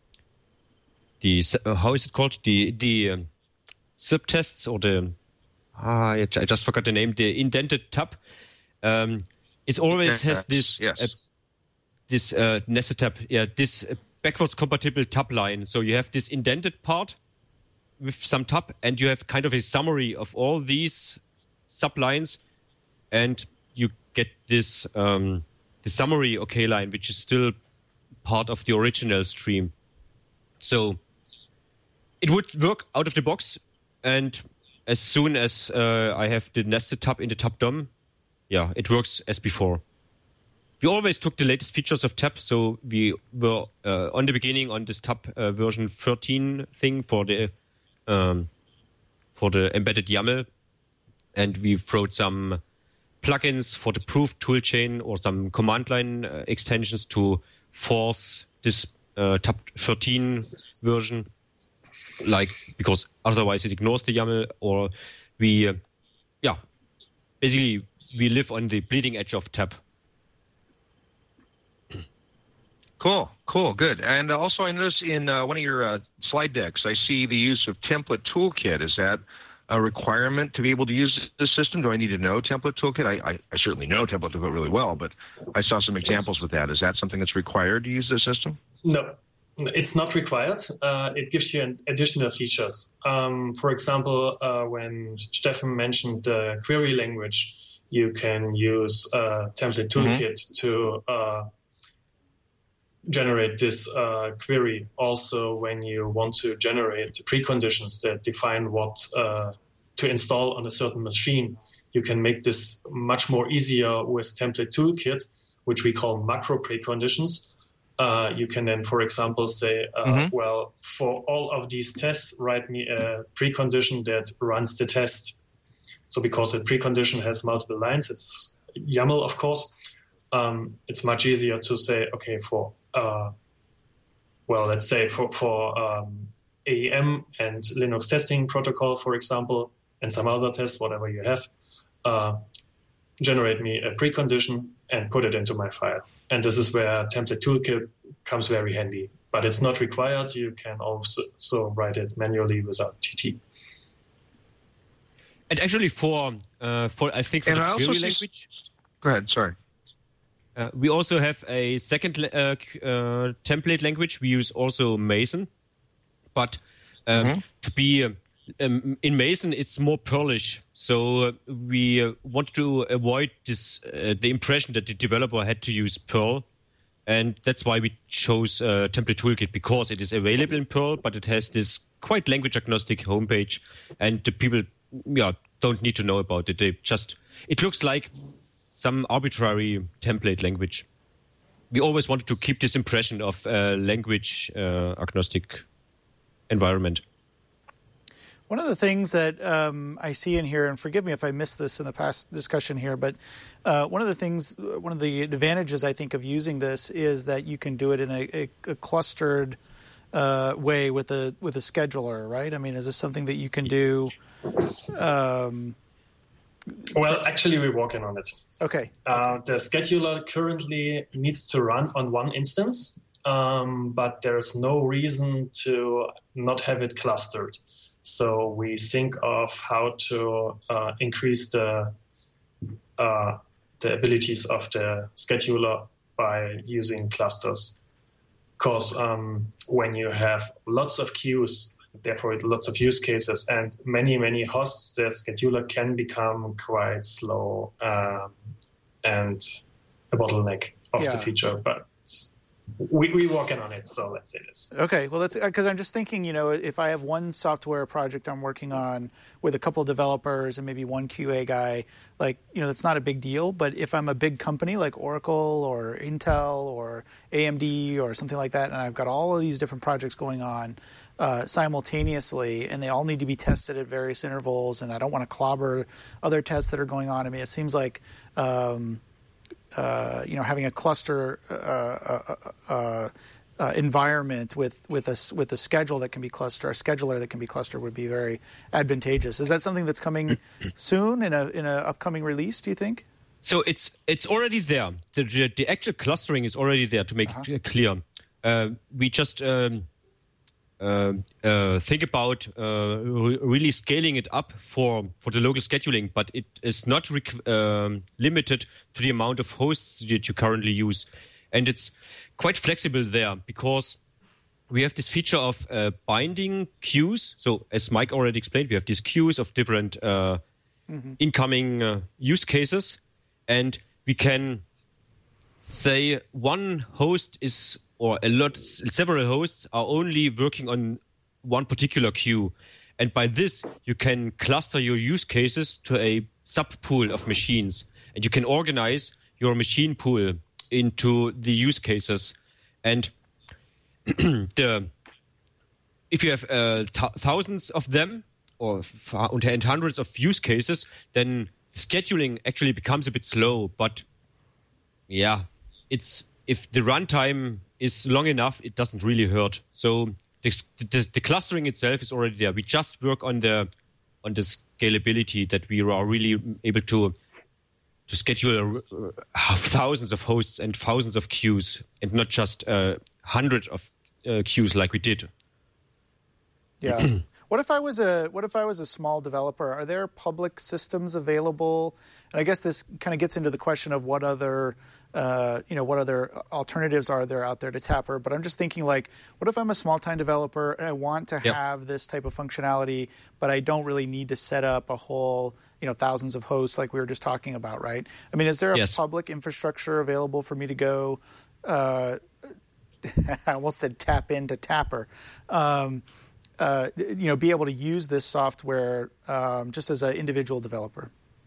the uh, how is it called? The the um, subtests or the ah I just forgot the name. The indented tab. Um, it always has this. Yes. Uh, This uh, nested tab, yeah, this uh, backwards compatible tab line. So you have this indented part with some tab, and you have kind of a summary of all these sublines, and you get this um, the summary OK line, which is still part of the original stream. So it would work out of the box, and as soon as uh, I have the nested tab in the tab D O M, yeah, it works as before. We always took the latest features of TAP, so we were uh, on the beginning on this TAP uh, version thirteen thing for the um, for the embedded YAML, and we wrote some plugins for the proof toolchain or some command line uh, extensions to force this uh, TAP thirteen version, like because otherwise it ignores the YAML. Or we, uh, yeah, basically we live on the bleeding edge of T A P. Cool, cool, good. And also, I noticed in uh, one of your uh, slide decks, I see the use of Template Toolkit. Is that a requirement to be able to use this system? Do I need to know Template Toolkit? I, I, I certainly know Template Toolkit really well, but I saw some examples with that. Is that something that's required to use this system? No, it's not required. Uh, it gives you an additional features. Um, for example, uh, when Steffen mentioned the query language, you can use uh, Template Toolkit mm-hmm. to uh, generate this uh, query. Also, when you want to generate preconditions that define what uh, to install on a certain machine, you can make this much more easier with Template Toolkit, which we call macro preconditions. Uh, you can then, for example, say, uh, mm-hmm. well, for all of these tests, write me a precondition that runs the test. So because a precondition has multiple lines, it's YAML, of course. Um, it's much easier to say, okay, for Uh, well, let's say for, for um, A E M and Linux testing protocol, for example, and some other tests, whatever you have, uh, generate me a precondition and put it into my file. And this is where Template Toolkit comes very handy. But it's not required. You can also so write it manually without T T. And actually for, uh, for I think, for and the query language... Go ahead, sorry. Uh, we also have a second uh, uh, template language. We use also Mason, but um, mm-hmm. to be uh, um, in Mason, it's more Perlish. So uh, we uh, want to avoid this uh, the impression that the developer had to use Perl, and that's why we chose uh, Template Toolkit, because it is available in Perl, but it has this quite language agnostic homepage, and the people yeah don't need to know about it. They just it looks like some arbitrary template language. We always wanted to keep this impression of a language uh, agnostic environment. One of the things that um, I see in here, and forgive me if I missed this in the past discussion here, but uh, one of the things, one of the advantages I think of using this is that you can do it in a, a, a clustered uh, way with a with a scheduler, right? I mean, is this something that you can do? Um, well, actually, we're working on it. Okay. Uh, the scheduler currently needs to run on one instance, um, but there's no reason to not have it clustered. So we think of how to uh, increase the uh, the abilities of the scheduler by using clusters. Because um, when you have lots of queues, therefore lots of use cases and many, many hosts, the scheduler can become quite slow um, and a bottleneck of yeah. the feature. But we, we're working on it, so let's say this. Okay, well, that's because I'm just thinking, you know, if I have one software project I'm working on with a couple of developers and maybe one Q A guy, like, you know, that's not a big deal. But if I'm a big company like Oracle or Intel or A M D or something like that, and I've got all of these different projects going on uh, simultaneously, and they all need to be tested at various intervals, and I don't want to clobber other tests that are going on. I mean, it seems like um, Uh, you know, having a cluster uh, uh, uh, uh, environment with with a with a schedule that can be clustered, a scheduler that can be clustered would be very advantageous. Is that something that's coming soon in a in a upcoming release? Do you think? So it's it's already there. The the, the actual clustering is already there. To make uh-huh. it clear, uh, we just um, uh, uh, think about uh, re- really scaling it up for, for the local scheduling, but it is not rec- um, limited to the amount of hosts that you currently use. And it's quite flexible there because we have this feature of uh, binding queues. So as Mike already explained, we have these queues of different uh, mm-hmm. incoming uh, use cases. And we can say one host is or a lot, several hosts are only working on one particular queue. And by this, you can cluster your use cases to a sub-pool of machines. And you can organize your machine pool into the use cases. And the if you have uh, th- thousands of them, or f- and hundreds of use cases, then scheduling actually becomes a bit slow. But yeah, it's if the runtime is long enough, it doesn't really hurt. So the, the, the clustering itself is already there. We just work on the on the scalability that we are really able to to schedule uh, thousands of hosts and thousands of queues, and not just uh, hundreds of uh, queues like we did. Yeah. What if I was a What if I was a small developer? Are there public systems available? And I guess this kind of gets into the question of what other, uh, you know, what other alternatives are there out there to Tapper. But I'm just thinking, like, what if I'm a small time developer and I want to Yep. have this type of functionality, but I don't really need to set up a whole, you know, thousands of hosts like we were just talking about, right? I mean, is there a Yes. public infrastructure available for me to go? Uh, I almost said tap into Tapper. Um, Uh, you know, be able to use this software um, just as an individual developer?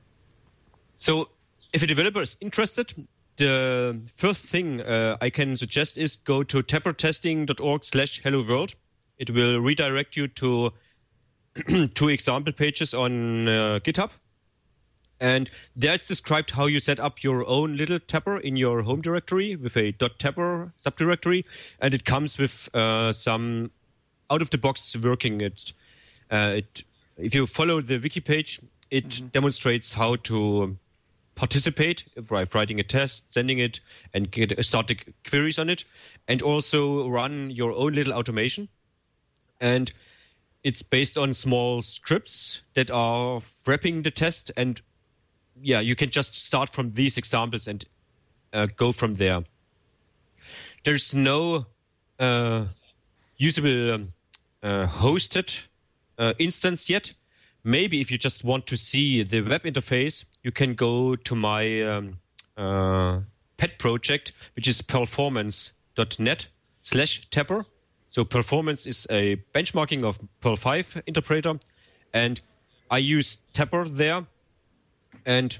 So if a developer is interested, the first thing uh, I can suggest is go to tappertesting.org slash hello world. It will redirect you to two example pages on uh, GitHub. And there it's described how you set up your own little Tapper in your home directory with a .tapper subdirectory. And it comes with uh, some out-of-the-box working. It, uh, it, if you follow the wiki page, it mm-hmm. demonstrates how to participate, writing a test, sending it, and get start the queries on it, and also run your own little automation. And it's based on small scripts that are wrapping the test, and yeah, you can just start from these examples and uh, go from there. There's no uh, usable um, uh, hosted uh, instance yet. Maybe if you just want to see the web interface, you can go to my um, uh, pet project, which is performance.net slash Tapper. So performance is a benchmarking of Perl five interpreter, and I use Tapper there. And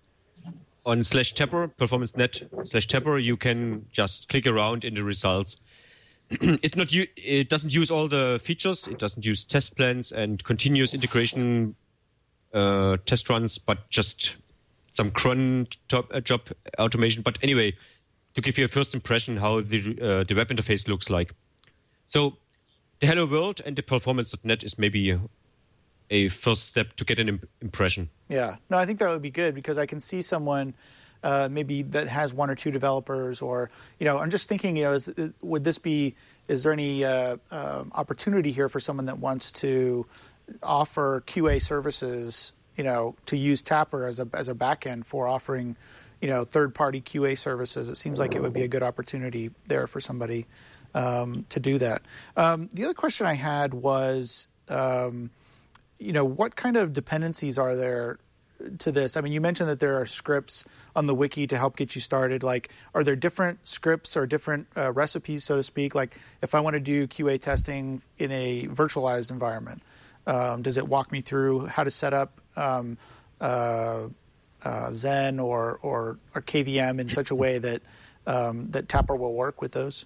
on slash Tapper, performance.net slash Tapper, you can just click around in the results. It not it doesn't use all the features. It doesn't use test plans and continuous integration uh, test runs, but just some cron top, uh, job automation. But anyway, to give you a first impression how the uh, the web interface looks like. So the Hello World and the performance.net is maybe a, a first step to get an imp- impression. Yeah, no, I think that would be good because I can see someone. Uh, maybe that has one or two developers, or you know, I'm just thinking, you know, is, would this be? Is there any uh, um, opportunity here for someone that wants to offer Q A services, you know, to use Tapper as a as a backend for offering, you know, third-party Q A services? It seems like it would be a good opportunity there for somebody um, to do that. Um, the other question I had was, um, you know, what kind of dependencies are there to this? I mean, you mentioned that there are scripts on the wiki to help get you started. Like, are there different scripts or different uh, recipes, so to speak? Like, if I want to do Q A testing in a virtualized environment, um, does it walk me through how to set up um, uh, uh, Zen or, or or K V M in such a way that um, that Tapper will work with those?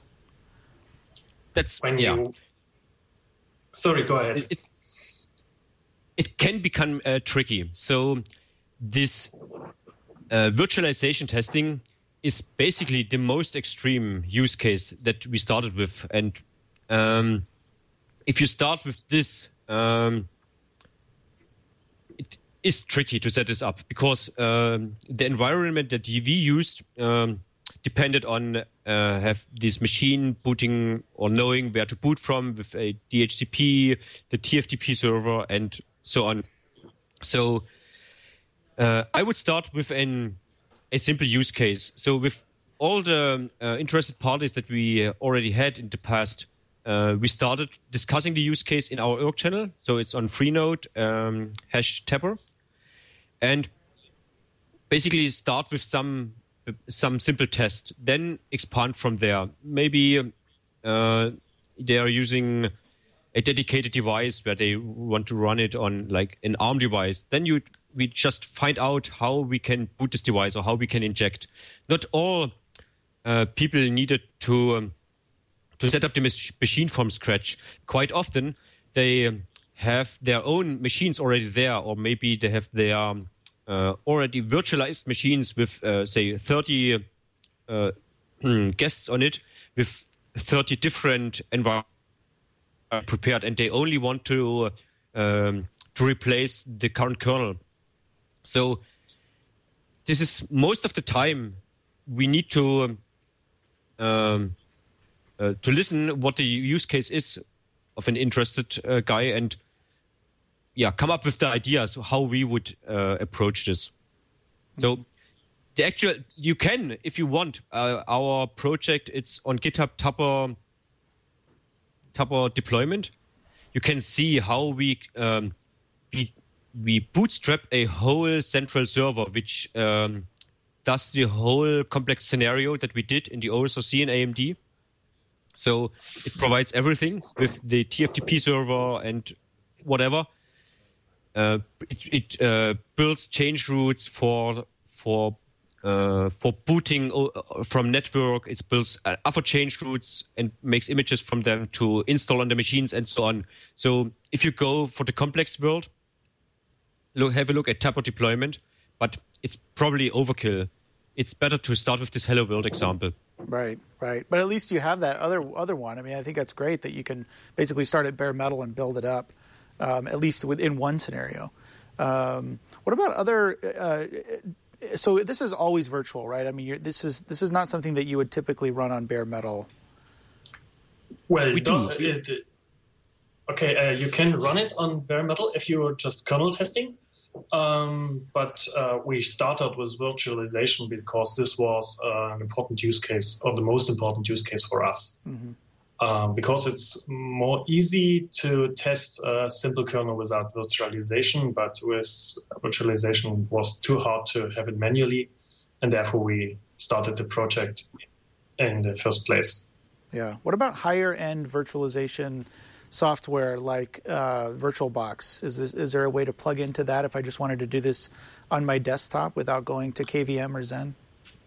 That's when yeah. you. Sorry, go ahead. It, it, it can become uh, tricky. So this uh, virtualization testing is basically the most extreme use case that we started with. And um, if you start with this, um, it is tricky to set this up because um, the environment that we used um, depended on uh, have this machine booting or knowing where to boot from with a D H C P, the T F T P server, and so on. So uh, I would start with an a simple use case. So with all the uh, interested parties that we already had in the past, uh, we started discussing the use case in our org channel. So it's on Freenode, um, hash Tapper. And basically start with some some simple test, then expand from there. Maybe uh, they are using a dedicated device where they want to run it on like an ARM device. Then you we just find out how we can boot this device or how we can inject. Not all uh, people needed to um, to set up the mach- machine from scratch. Quite often they um, have their own machines already there, or maybe they have their um, uh, already virtualized machines with uh, say thirty uh, guests on it with thirty different environments prepared, and they only want to um, to replace the current kernel. So this is most of the time we need to um, uh, to listen what the use case is of an interested uh, guy and yeah, come up with the ideas how we would uh, approach this. So the actual, you can, if you want, uh, our project, it's on GitHub Tupper, Tupper deployment. You can see how we, um, we, we bootstrap a whole central server, which um, does the whole complex scenario that we did in the O S R C and A M D. So it provides everything with the T F T P server and whatever. Uh, it it uh, builds change routes for for uh, for booting from network. It builds uh, other change routes and makes images from them to install on the machines and so on. So if you go for the complex world, look, have a look at Tupper deployment, but it's probably overkill. It's better to start with this Hello World example. Right, right. But at least you have that other other one. I mean, I think that's great that you can basically start at bare metal and build it up. Um, at least within one scenario. Um, what about other? Uh, so this is always virtual, right? I mean, you're, this is this is not something that you would typically run on bare metal. Well, we do. It, it, okay, uh, you can run it on bare metal if you're just kernel testing. Um, but uh, we started with virtualization because this was uh, an important use case, or the most important use case for us. Mm-hmm. Um, because it's more easy to test a simple kernel without virtualization, but with virtualization it was too hard to have it manually, and therefore we started the project in the first place. Yeah. What about higher-end virtualization software like uh, VirtualBox? Is there, is there a way to plug into that if I just wanted to do this on my desktop without going to K V M or Xen?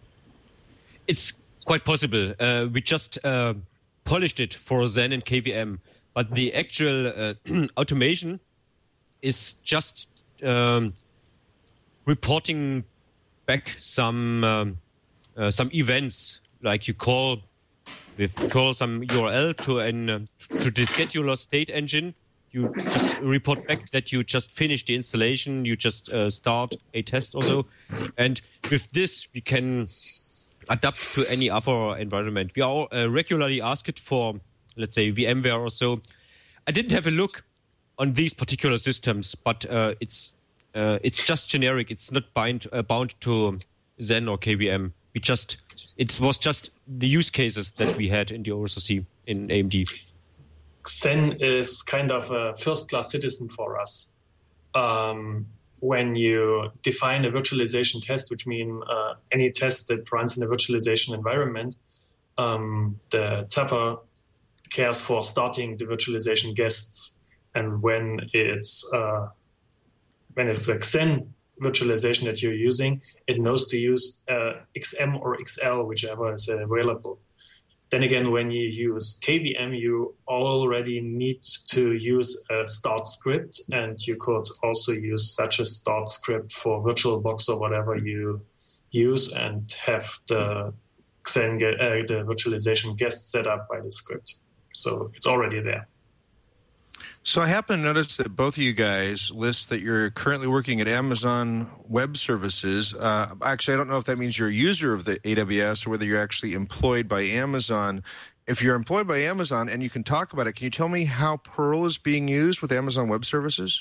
It's quite possible. Uh, we just... Uh, polished it for Xen and K V M, but the actual uh, automation is just um, reporting back some um, uh, some events, like you call with call some U R L to an uh, to the scheduler state engine. You just report back that you just finished the installation, you just uh, start a test or so, and with this we can adapt to any other environment. We are uh, regularly asked for, let's say, VMware or so. I didn't have a look on these particular systems, but uh, it's uh, it's just generic. It's not bind, uh, bound to Xen or K V M. We just it was just the use cases that we had in the O S R C in A M D. Xen is kind of a first-class citizen for us. Um, when you define a virtualization test, which means uh, any test that runs in a virtualization environment, um, the Tupper cares for starting the virtualization guests. And when it's uh, when it's a Xen virtualization that you're using, it knows to use uh, X M or X L, whichever is available. Then again, when you use K V M, you already need to use a start script, and you could also use such a start script for VirtualBox or whatever you use, and have the Xen, uh, the virtualization guest set up by the script. So it's already there. So I happen to notice that both of you guys list that you're currently working at Amazon Web Services. Uh, actually, I don't know if that means you're a user of the A W S or whether you're actually employed by Amazon. If you're employed by Amazon and you can talk about it, can you tell me how Perl is being used with Amazon Web Services?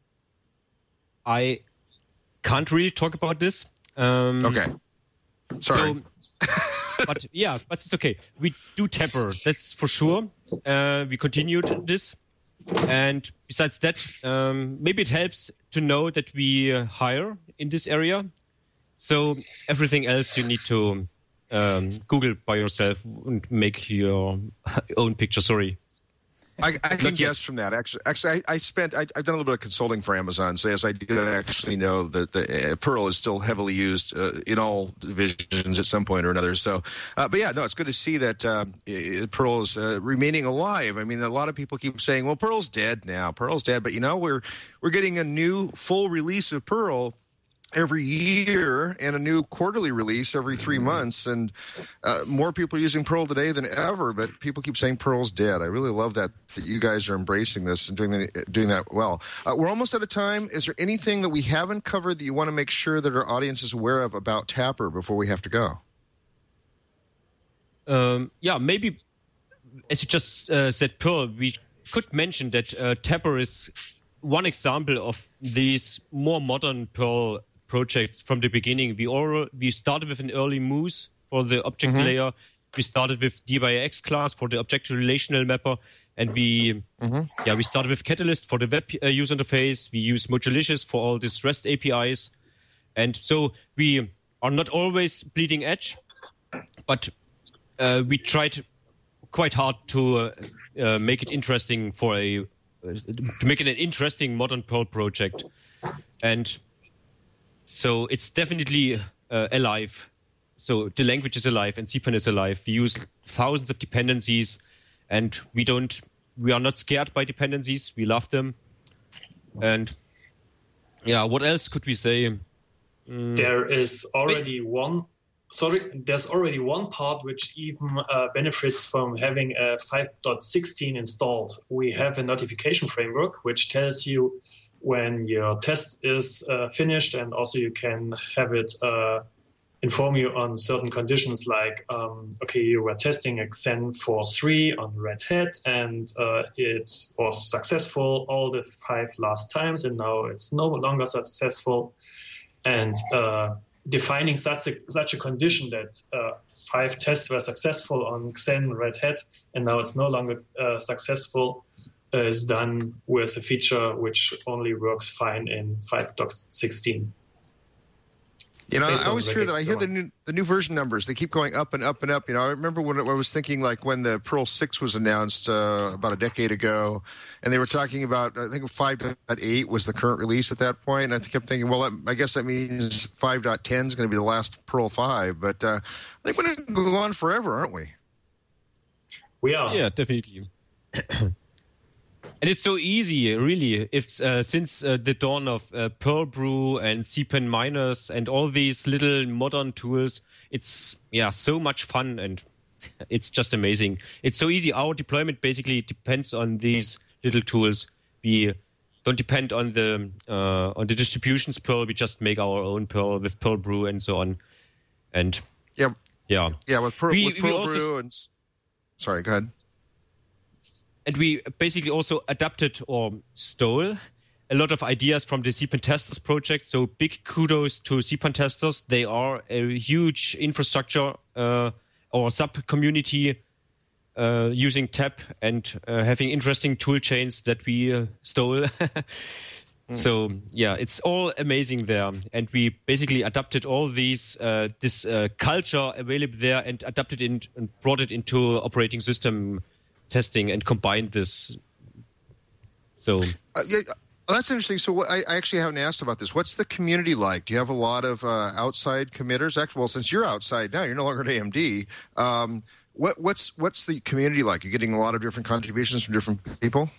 I can't really talk about this. Um, okay. Sorry. So, but yeah, but it's okay. We do Tupper, that's for sure. Uh, we continued this. And besides that, um, maybe it helps to know that we uh, hire in this area. So everything else you need to um, Google by yourself and make your own picture. Sorry. I, I can guess from that. Actually, actually, I, I spent. I, I've done a little bit of consulting for Amazon, so yes, I do actually know that the uh, Perl is still heavily used uh, in all divisions at some point or another. So, uh, but yeah, no, it's good to see that uh, Perl is uh, remaining alive. I mean, a lot of people keep saying, "Well, Perl's dead now. Perl's dead," but you know, we're we're getting a new full release of Perl. every year and a new quarterly release every three months. And uh, more people are using Perl today than ever, but people keep saying Perl's dead. I really love that, that you guys are embracing this and doing, the, doing that well. Uh, we're almost out of time. Is there anything that we haven't covered that you want to make sure that our audience is aware of about Tapper before we have to go? Um, yeah, maybe, as you just uh, said, Perl, we could mention that uh, Tapper is one example of these more modern Perl projects from the beginning. We all, we started with an early Moose for the object mm-hmm. layer. We started with D by X class for the object relational mapper, and we mm-hmm. yeah we started with Catalyst for the web uh, user interface. We use Modulicious for all these REST A P Is, and so we are not always bleeding edge, but uh, we tried quite hard to uh, uh, make it interesting for a uh, to make it an interesting modern Perl project, and. So it's definitely uh, alive. So the language is alive and C P A N is alive. We use thousands of dependencies, and we don't. We are not scared by dependencies. We love them. And yeah, what else could we say? Mm. There is already Wait. one. Sorry, there's already one part which even uh, benefits from having a five point sixteen installed. We have a notification framework which tells you when your test is uh, finished, and also you can have it uh, inform you on certain conditions like, um, okay, you were testing Xen four point three on Red Hat, and uh, it was successful all the five last times, and now it's no longer successful. And uh, defining such a, such a condition that uh, five tests were successful on Xen Red Hat, and now it's no longer uh, successful, is done with a feature which only works fine in five point sixteen. You know, I always hear that. I hear the new the new version numbers. They keep going up and up and up. You know, I remember when I was thinking, like when the Perl six was announced uh, about a decade ago, and they were talking about, I think five point eight was the current release at that point. And I kept thinking, well, I guess that means five point ten is going to be the last Perl five. But uh, I think we're going to go on forever, aren't we? We are. Yeah, definitely. And it's so easy, really. If uh, since uh, the dawn of uh, Perl Brew and C P A N miners and all these little modern tools, it's yeah so much fun, and it's just amazing. It's so easy. Our deployment basically depends on these little tools. We don't depend on the uh, on the distributions Perl. We just make our own Perl with Perl Brew and so on. And yeah, yeah, yeah. With Perl, we, with Perl also, Brew and sorry, go ahead. And we basically also adapted or stole a lot of ideas from the C P A N Testers project. So big kudos to C P A N Testers. They are a huge infrastructure uh, or sub-community uh, using T A P and uh, having interesting tool chains that we uh, stole. mm. So yeah, it's all amazing there. And we basically adapted all these uh, this uh, culture available there and adapted it and brought it into operating system testing and combined this. So uh, yeah, that's interesting. So what, I, I actually haven't asked about this. What's the community like? Do you have a lot of uh, outside committers? Actually, well, since you're outside now, you're no longer at A M D. Um, what, what's what's the community like? You're getting a lot of different contributions from different people?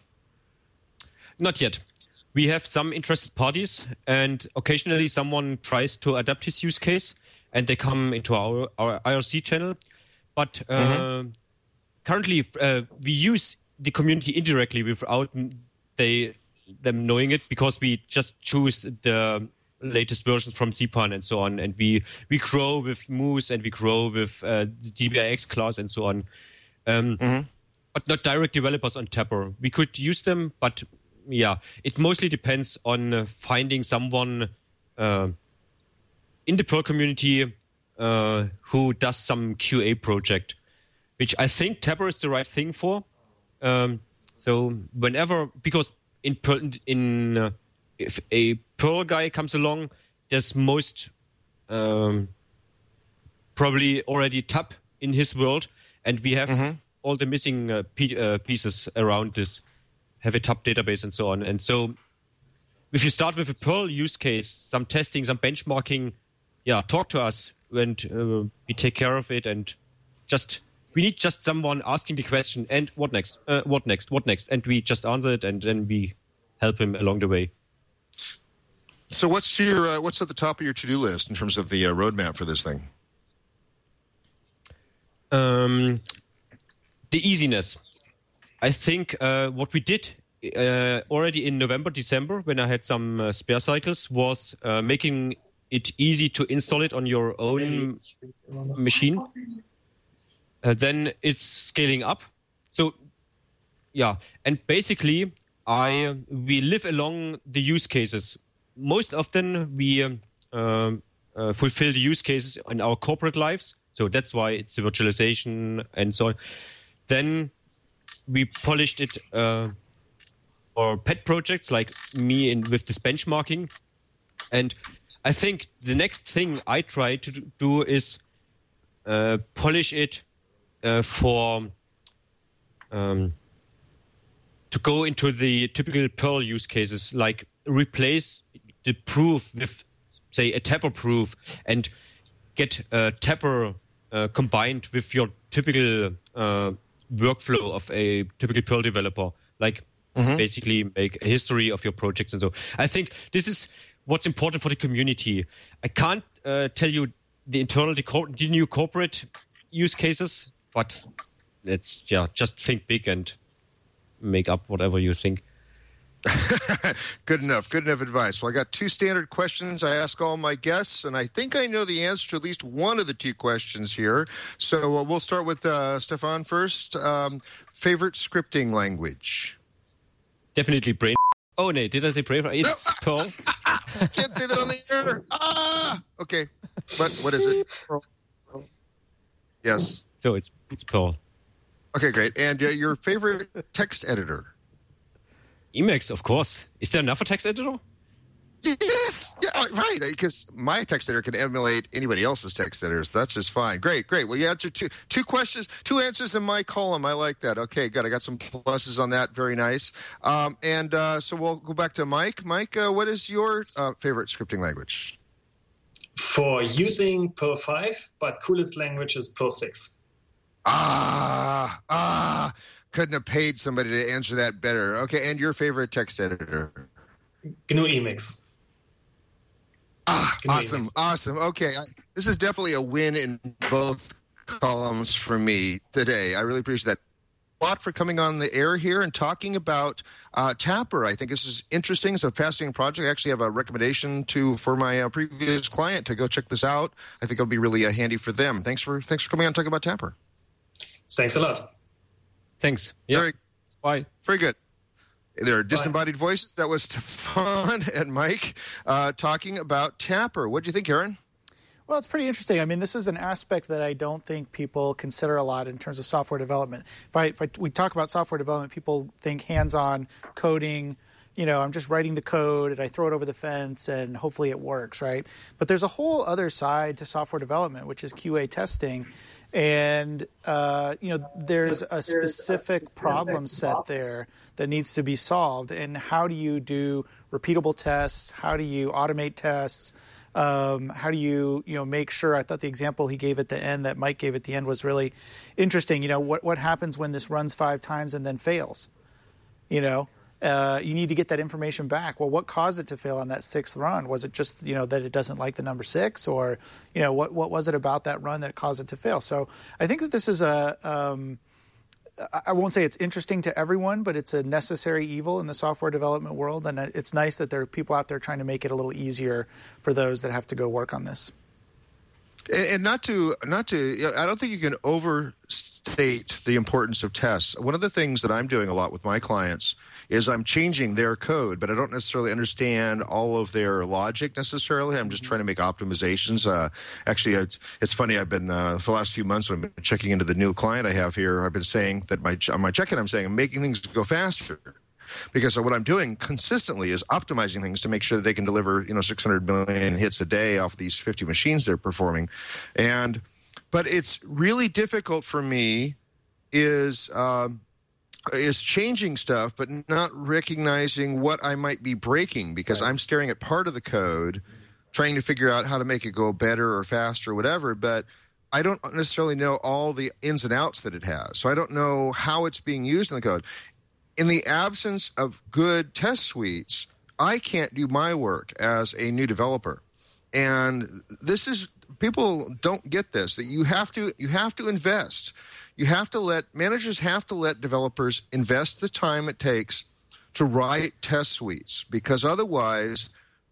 Not yet. We have some interested parties, and occasionally someone tries to adapt his use case, and they come into our, our I R C channel. But uh, mm-hmm. currently, uh, we use the community indirectly without they them knowing it, because we just choose the latest versions from C P A N and so on, and we we grow with Moose and we grow with uh, the D B I X class and so on. Um, mm-hmm. But not direct developers on Tapper. We could use them, but yeah, it mostly depends on uh, finding someone uh, in the Perl community uh, who does some Q A project, which I think Tapper is the right thing for. Um, so whenever, because in Perl, in uh, if a Perl guy comes along, there's most um, probably already T A P in his world, and we have mm-hmm. all the missing uh, p- uh, pieces around this, have a T A P database and so on. And so if you start with a Perl use case, some testing, some benchmarking, yeah, talk to us, and uh, we take care of it. And just we need just someone asking the question, and what next? Uh, what next? What next? And we just answer it, and then we help him along the way. So what's your uh, what's at the top of your to-do list in terms of the uh, roadmap for this thing? Um, the easiness. I think uh, what we did uh, already in November, December, when I had some uh, spare cycles, was uh, making it easy to install it on your own machine. Uh, then it's scaling up. So, yeah, and basically, I uh, we live along the use cases. Most often, we um, um, uh, fulfill the use cases in our corporate lives. So that's why it's the virtualization and so on. Then we polished it uh, for pet projects like me in, with this benchmarking. And I think the next thing I try to do is uh, polish it uh, for um, to go into the typical Perl use cases, like replace the proof with, say, a Tapper proof and get a Tapper Uh, combined with your typical uh, workflow of a typical Perl developer, like mm-hmm. basically make a history of your projects and so. I think this is what's important for the community. I can't uh, tell you the internal, the, cor- the new corporate use cases, but let's yeah, just think big and make up whatever you think. Good enough. Good enough advice. Well, I got two standard questions I ask all my guests, and I think I know the answer to at least one of the two questions here. So uh, we'll start with uh, Stefan first. Um, favorite scripting language? Definitely Brain. Oh, no. Did I say Brain? It's no. Perl. Can't say that on the air. Ah! Okay. But what is it? Yes. So it's it's Perl. Okay, great. And uh, your favorite text editor? Emacs, of course. Is there another text editor? Yes, yeah, right. Because my text editor can emulate anybody else's text editors. So that's just fine. Great, great. Well, you answered two two questions, two answers in my column. I like that. Okay, good. I got some pluses on that. Very nice. Um, and uh, so we'll go back to Mike. Mike, uh, what is your uh, favorite scripting language? For using Perl five, but coolest language is Perl six. Ah, ah. Couldn't have paid somebody to answer that better. Okay, and your favorite text editor? G N U Emacs. Ah, G N U awesome, Emacs. awesome. Okay, I, this is definitely a win in both columns for me today. I really appreciate that. A lot for coming on the air here and talking about uh, Tapper. I think this is interesting. It's a fascinating project. I actually have a recommendation to for my uh, previous client to go check this out. I think it'll be really uh, handy for them. Thanks for thanks for coming on and talking about Tapper. Thanks a lot. Thanks. Yeah. Very, Bye. Very good. There are disembodied Bye. voices. That was Stefan and Mike uh, talking about Tapper. What do you think, Aaron? Well, it's pretty interesting. I mean, this is an aspect that I don't think people consider a lot in terms of software development. If, I, if I, we talk about software development, people think hands-on coding. You know, I'm just writing the code and I throw it over the fence and hopefully it works, right? But there's a whole other side to software development, which is Q A testing. And, uh, you know, there's a specific problem set there that needs to be solved. And how do you do repeatable tests? How do you automate tests? Um, how do you, you know, make sure? I thought the example he gave at the end, that Mike gave at the end, was really interesting. You know, what, what happens when this runs five times and then fails? You know? Uh, you need to get that information back. Well, what caused it to fail on that sixth run? Was it just, you know, that it doesn't like the number six, or, you know, what what was it about that run that caused it to fail? So I think that this is a, um, I won't say it's interesting to everyone, but it's a necessary evil in the software development world, and it's nice that there are people out there trying to make it a little easier for those that have to go work on this. And, and not to not to, I don't think you can overstate the importance of tests. One of the things that I'm doing a lot with my clients is I'm changing their code, but I don't necessarily understand all of their logic necessarily. I'm just trying to make optimizations. Uh, actually, it's, it's funny. I've been, uh, for the last few months when I've been checking into the new client I have here, I've been saying that my on my check-in, I'm saying I'm making things go faster. Because what I'm doing consistently is optimizing things to make sure that they can deliver, you know, six hundred million hits a day off these fifty machines they're performing. And, but it's really difficult for me is, um, is changing stuff, but not recognizing what I might be breaking, because right. I'm staring at part of the code, trying to figure out how to make it go better or faster or whatever, but I don't necessarily know all the ins and outs that it has. So I don't know how it's being used in the code. In the absence of good test suites, I can't do my work as a new developer. And this is, people don't get this, that you have to, you have to invest. You have to let, managers have to let developers invest the time it takes to write test suites, because otherwise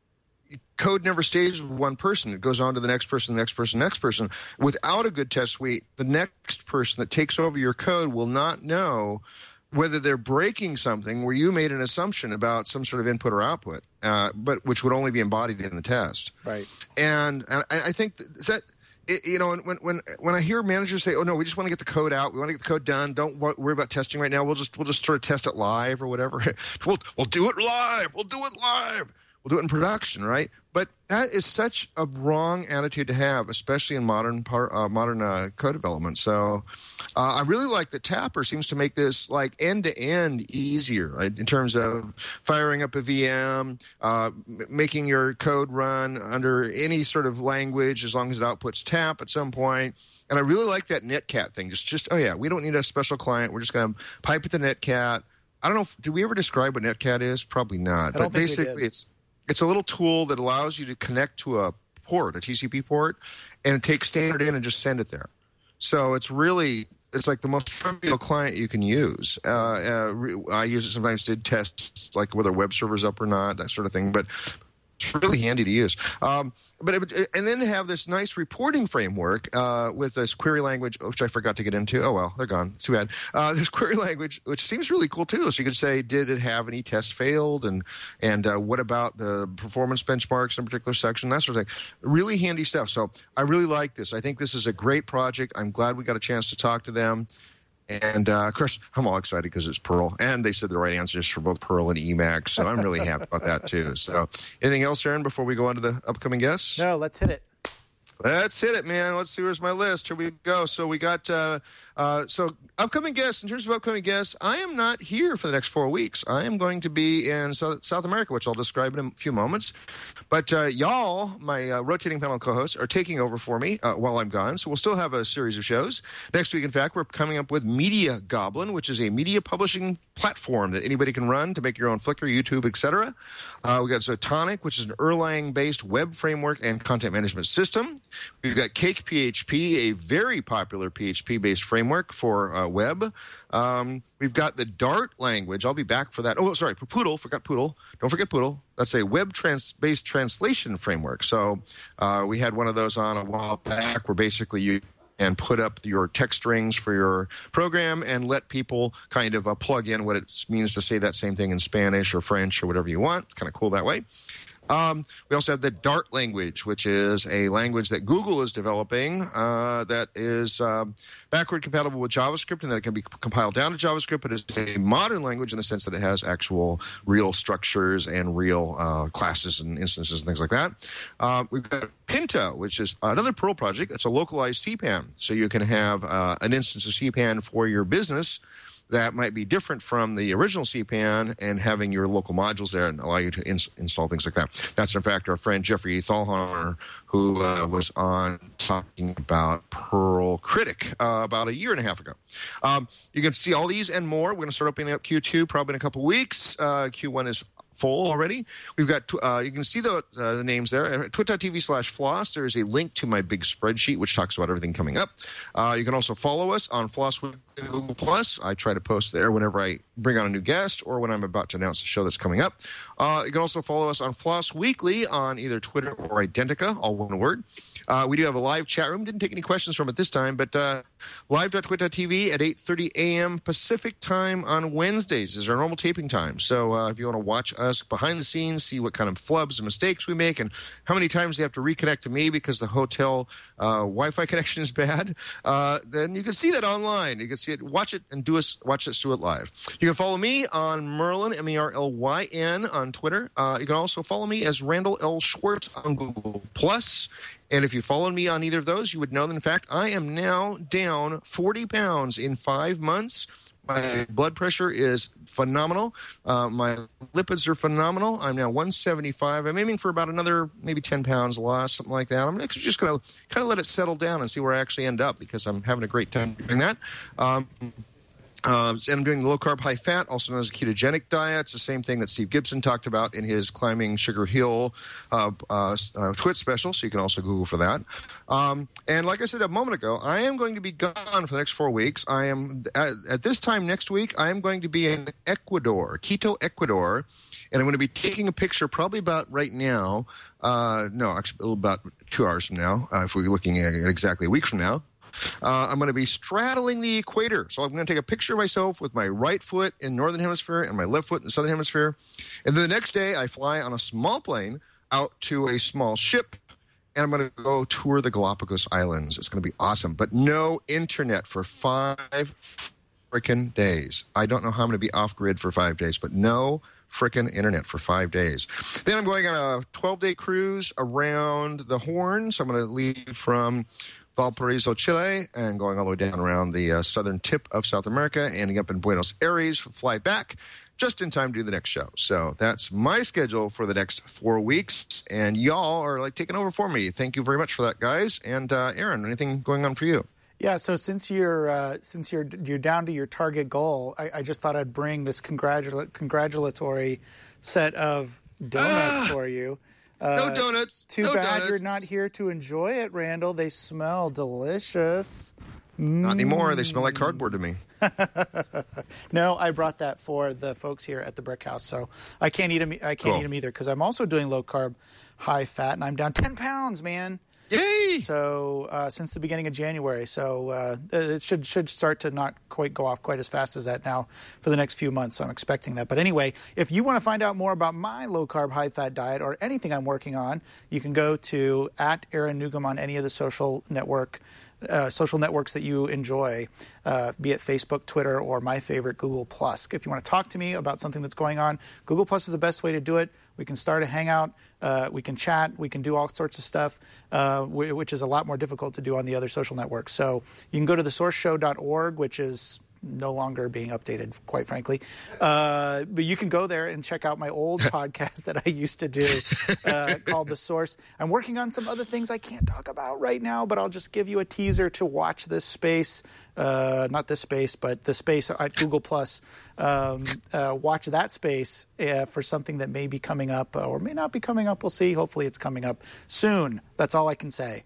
code never stays with one person. It goes on to the next person, the next person, next person. Without a good test suite, the next person that takes over your code will not know whether they're breaking something where you made an assumption about some sort of input or output, uh, but which would only be embodied in the test. Right. And, and I think that, it, you know, when when when I hear managers say, "Oh no, we just want to get the code out. We want to get the code done. Don't worry about testing right now. We'll just we'll just sort of test it live or whatever. we'll we'll do it live. We'll do it live. We'll do it in production, right?" But that is such a wrong attitude to have, especially in modern par, uh, modern uh, code development. So uh, I really like that Tapper seems to make this like end to end easier, right? In terms of firing up a V M, uh, m- making your code run under any sort of language as long as it outputs tap at some point. And I really like that Netcat thing. Just, just oh yeah, we don't need a special client. We're just going to pipe it to Netcat. I don't know. If, did we ever describe what Netcat is? Probably not. I don't but think basically, we did. it's It's a little tool that allows you to connect to a port, a T C P port, and take standard in and just send it there. So it's really, it's like the most trivial client you can use. Uh, uh, I use it sometimes to test, like whether web server's up or not, that sort of thing. But it's really handy to use. Um, but it, and then to have this nice reporting framework uh, with this query language, which I forgot to get into. Oh, well, they're gone. Too bad. Uh, this query language, which seems really cool, too. So you could say, did it have any tests failed? And and uh, what about the performance benchmarks in a particular section? That sort of thing. Really handy stuff. So I really like this. I think this is a great project. I'm glad we got a chance to talk to them. And, uh, of course, I'm all excited because it's Perl. And they said the right answers for both Perl and Emacs. So I'm really happy about that, too. So anything else, Aaron, before we go on to the upcoming guests? No, let's hit it. Let's hit it, man. Let's see. Where's my list? Here we go. So we got uh, uh, so upcoming guests. In terms of upcoming guests, I am not here for the next four weeks. I am going to be in South, South America, which I'll describe in a few moments. But uh, y'all, my uh, rotating panel co-hosts, are taking over for me uh, while I'm gone. So we'll still have a series of shows. Next week, in fact, we're coming up with Media Goblin, which is a media publishing platform that anybody can run to make your own Flickr, YouTube, et cetera. Uh, we got Zotonic, which is an Erlang-based web framework and content management system. We've got Cake P H P, a very popular P H P-based framework for uh, web. Um, we've got the Dart language. I'll be back for that. Oh, sorry, Poodle. Forgot Poodle. Don't forget Poodle. That's a web-based trans- translation framework. So uh, we had one of those on a while back where basically you and put up your text strings for your program and let people kind of uh, plug in what it means to say that same thing in Spanish or French or whatever you want. It's kind of cool that way. Um, we also have the Dart language, which is a language that Google is developing uh, that is um, backward compatible with JavaScript and that it can be compiled down to JavaScript, but it's a modern language in the sense that it has actual real structures and real uh, classes and instances and things like that. Uh, we've got Pinto, which is another Perl project. It's a localized C PAN. So you can have uh, an instance of C PAN for your business that might be different from the original C PAN and having your local modules there and allow you to ins- install things like that. That's, in fact, our friend Jeffrey Thalhammer, who uh, was on talking about Perl Critic uh, about a year and a half ago. Um, you can see all these and more. We're going to start opening up Q two probably in a couple weeks. Uh, Q one is full already. We've got, uh, you can see the, uh, the names there. Twit.tv slash floss. There is a link to my big spreadsheet, which talks about everything coming up. Uh, you can also follow us on Floss with Google Plus. I try to post there whenever I bring on a new guest or when I'm about to announce a show that's coming up. Uh, you can also follow us on Floss Weekly on either Twitter or Identica, all one word. Uh, we do have a live chat room. Didn't take any questions from it this time, but uh, live.twit.tv at eight thirty a.m. Pacific time on Wednesdays is our normal taping time. So uh, if you want to watch us behind the scenes, see what kind of flubs and mistakes we make and how many times you have to reconnect to me because the hotel uh, Wi-Fi connection is bad, uh, then you can see that online. You can see it, watch it, and do us, watch us do it live. You can follow me on Merlin, M E R L Y N, on Twitter. Uh, you can also follow me as Randall L. Schwartz on Google Plus. And if you followed me on either of those, you would know that, in fact, I am now down forty pounds in five months. My blood pressure is phenomenal. Uh, my lipids are phenomenal. I'm now one seventy-five. I'm aiming for about another maybe ten pounds loss, something like that. I'm just going to kind of let it settle down and see where I actually end up because I'm having a great time doing that. Um, Um, and I'm doing the low-carb, high-fat, also known as a ketogenic diet. It's the same thing that Steve Gibson talked about in his Climbing Sugar Hill uh, uh, uh, Twit special, so you can also Google for that. Um, and like I said a moment ago, I am going to be gone for the next four weeks. I am at, at this time next week, I am going to be in Ecuador, Quito, Ecuador, and I'm going to be taking a picture probably about right now. Uh, no, actually about two hours from now, uh, if we're looking at it exactly a week from now. Uh, I'm going to be straddling the equator. So I'm going to take a picture of myself with my right foot in northern hemisphere and my left foot in southern hemisphere. And then the next day I fly on a small plane out to a small ship, and I'm going to go tour the Galapagos Islands. It's going to be awesome. But no internet for five freaking days. I don't know how I'm going to be off-grid for five days, but no frickin' internet for five days. Then I'm going on a twelve-day cruise around the Horn. So I'm going to leave from Valparaiso, Chile, and going all the way down around the uh, southern tip of South America, ending up in Buenos Aires, fly back just in time to do the next show. So that's my schedule for the next four weeks, and y'all are like taking over for me. Thank you very much for that, guys. And uh, Aaron, anything going on for you? Yeah, so since you're uh, since you're you're down to your target goal, I, I just thought I'd bring this congratula- congratulatory set of donuts ah, for you. Uh, no donuts. Too no bad donuts. You're not here to enjoy it, Randall. They smell delicious. Not anymore. They smell like cardboard to me. No, I brought that for the folks here at the Brick House, so I can't eat them. I can't Cool. eat them either because I'm also doing low carb, high fat, and I'm down ten pounds, man. Yay! So uh, since the beginning of January, so uh, it should should start to not quite go off quite as fast as that now for the next few months. So I'm expecting that. But anyway, if you want to find out more about my low carb, high fat diet or anything I'm working on, you can go to at Aaron Newcomb on any of the social network. Uh, social networks that you enjoy, uh, be it Facebook, Twitter, or my favorite, Google Plus. If you want to talk to me about something that's going on, Google Plus is the best way to do it. We can start a hangout, uh, we can chat, we can do all sorts of stuff, uh, which is a lot more difficult to do on the other social networks. So you can go to the source show dot org, which is no longer being updated, quite frankly. Uh, but you can go there and check out my old podcast that I used to do uh, called The Source. I'm working on some other things I can't talk about right now, but I'll just give you a teaser to watch this space. Uh, not this space, but the space at Google Plus. Um, uh, watch that space uh, for something that may be coming up uh, or may not be coming up. We'll see. Hopefully it's coming up soon. That's all I can say.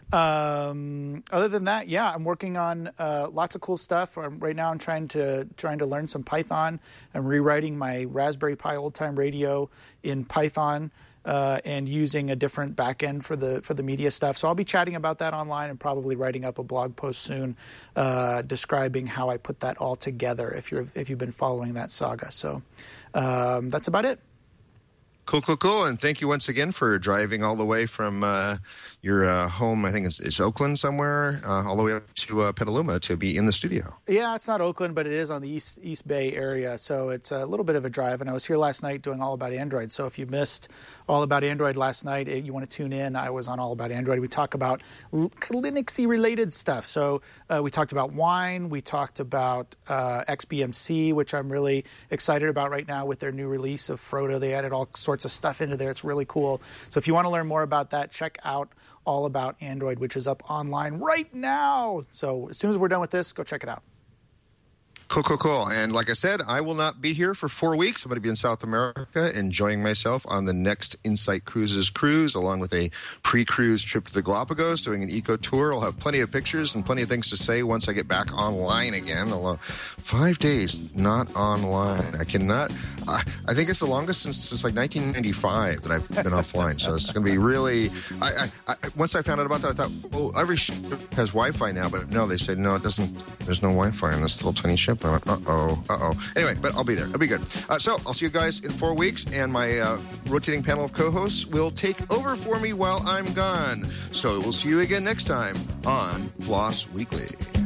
Um, other than that, yeah, I'm working on uh, lots of cool stuff. Um, right now I'm trying to trying to learn some Python. I'm rewriting my Raspberry Pi old time radio in Python. Uh, and using a different backend for the for the media stuff. So I'll be chatting about that online and probably writing up a blog post soon uh, describing how I put that all together if you're if you've been following that saga. So um, that's about it. Cool, cool, cool. And thank you once again for driving all the way from uh, your uh, home, I think it's, it's Oakland somewhere, uh, all the way up to uh, Petaluma to be in the studio. Yeah, it's not Oakland, but it is on the East East Bay area. So it's a little bit of a drive. And I was here last night doing All About Android. So if you missed All About Android last night, you want to tune in, I was on All About Android. We talk about Linux-y related stuff. So uh, we talked about wine. We talked about uh, X B M C, which I'm really excited about right now with their new release of Frodo. They added all sorts of stuff into there. It's really cool. So if you want to learn more about that, check out All About Android, which is up online right now. So as soon as we're done with this, go check it out. Cool, cool, cool. And like I said, I will not be here for four weeks. I'm going to be in South America enjoying myself on the next Insight Cruises cruise, along with a pre-cruise trip to the Galapagos, doing an eco tour. I'll have plenty of pictures and plenty of things to say once I get back online again. Although five days not online. I cannot. I, I think it's the longest since, since like nineteen ninety-five that I've been offline. So it's going to be really. I, I, I once I found out about that, I thought, well, every ship has Wi-Fi now, but no, they said no, it doesn't. There's no Wi-Fi on this little tiny ship. I went, uh-oh, uh-oh. Anyway, but I'll be there. It'll be good. Uh, so I'll see you guys in four weeks, and my uh, rotating panel of co-hosts will take over for me while I'm gone. So we'll see you again next time on Floss Weekly.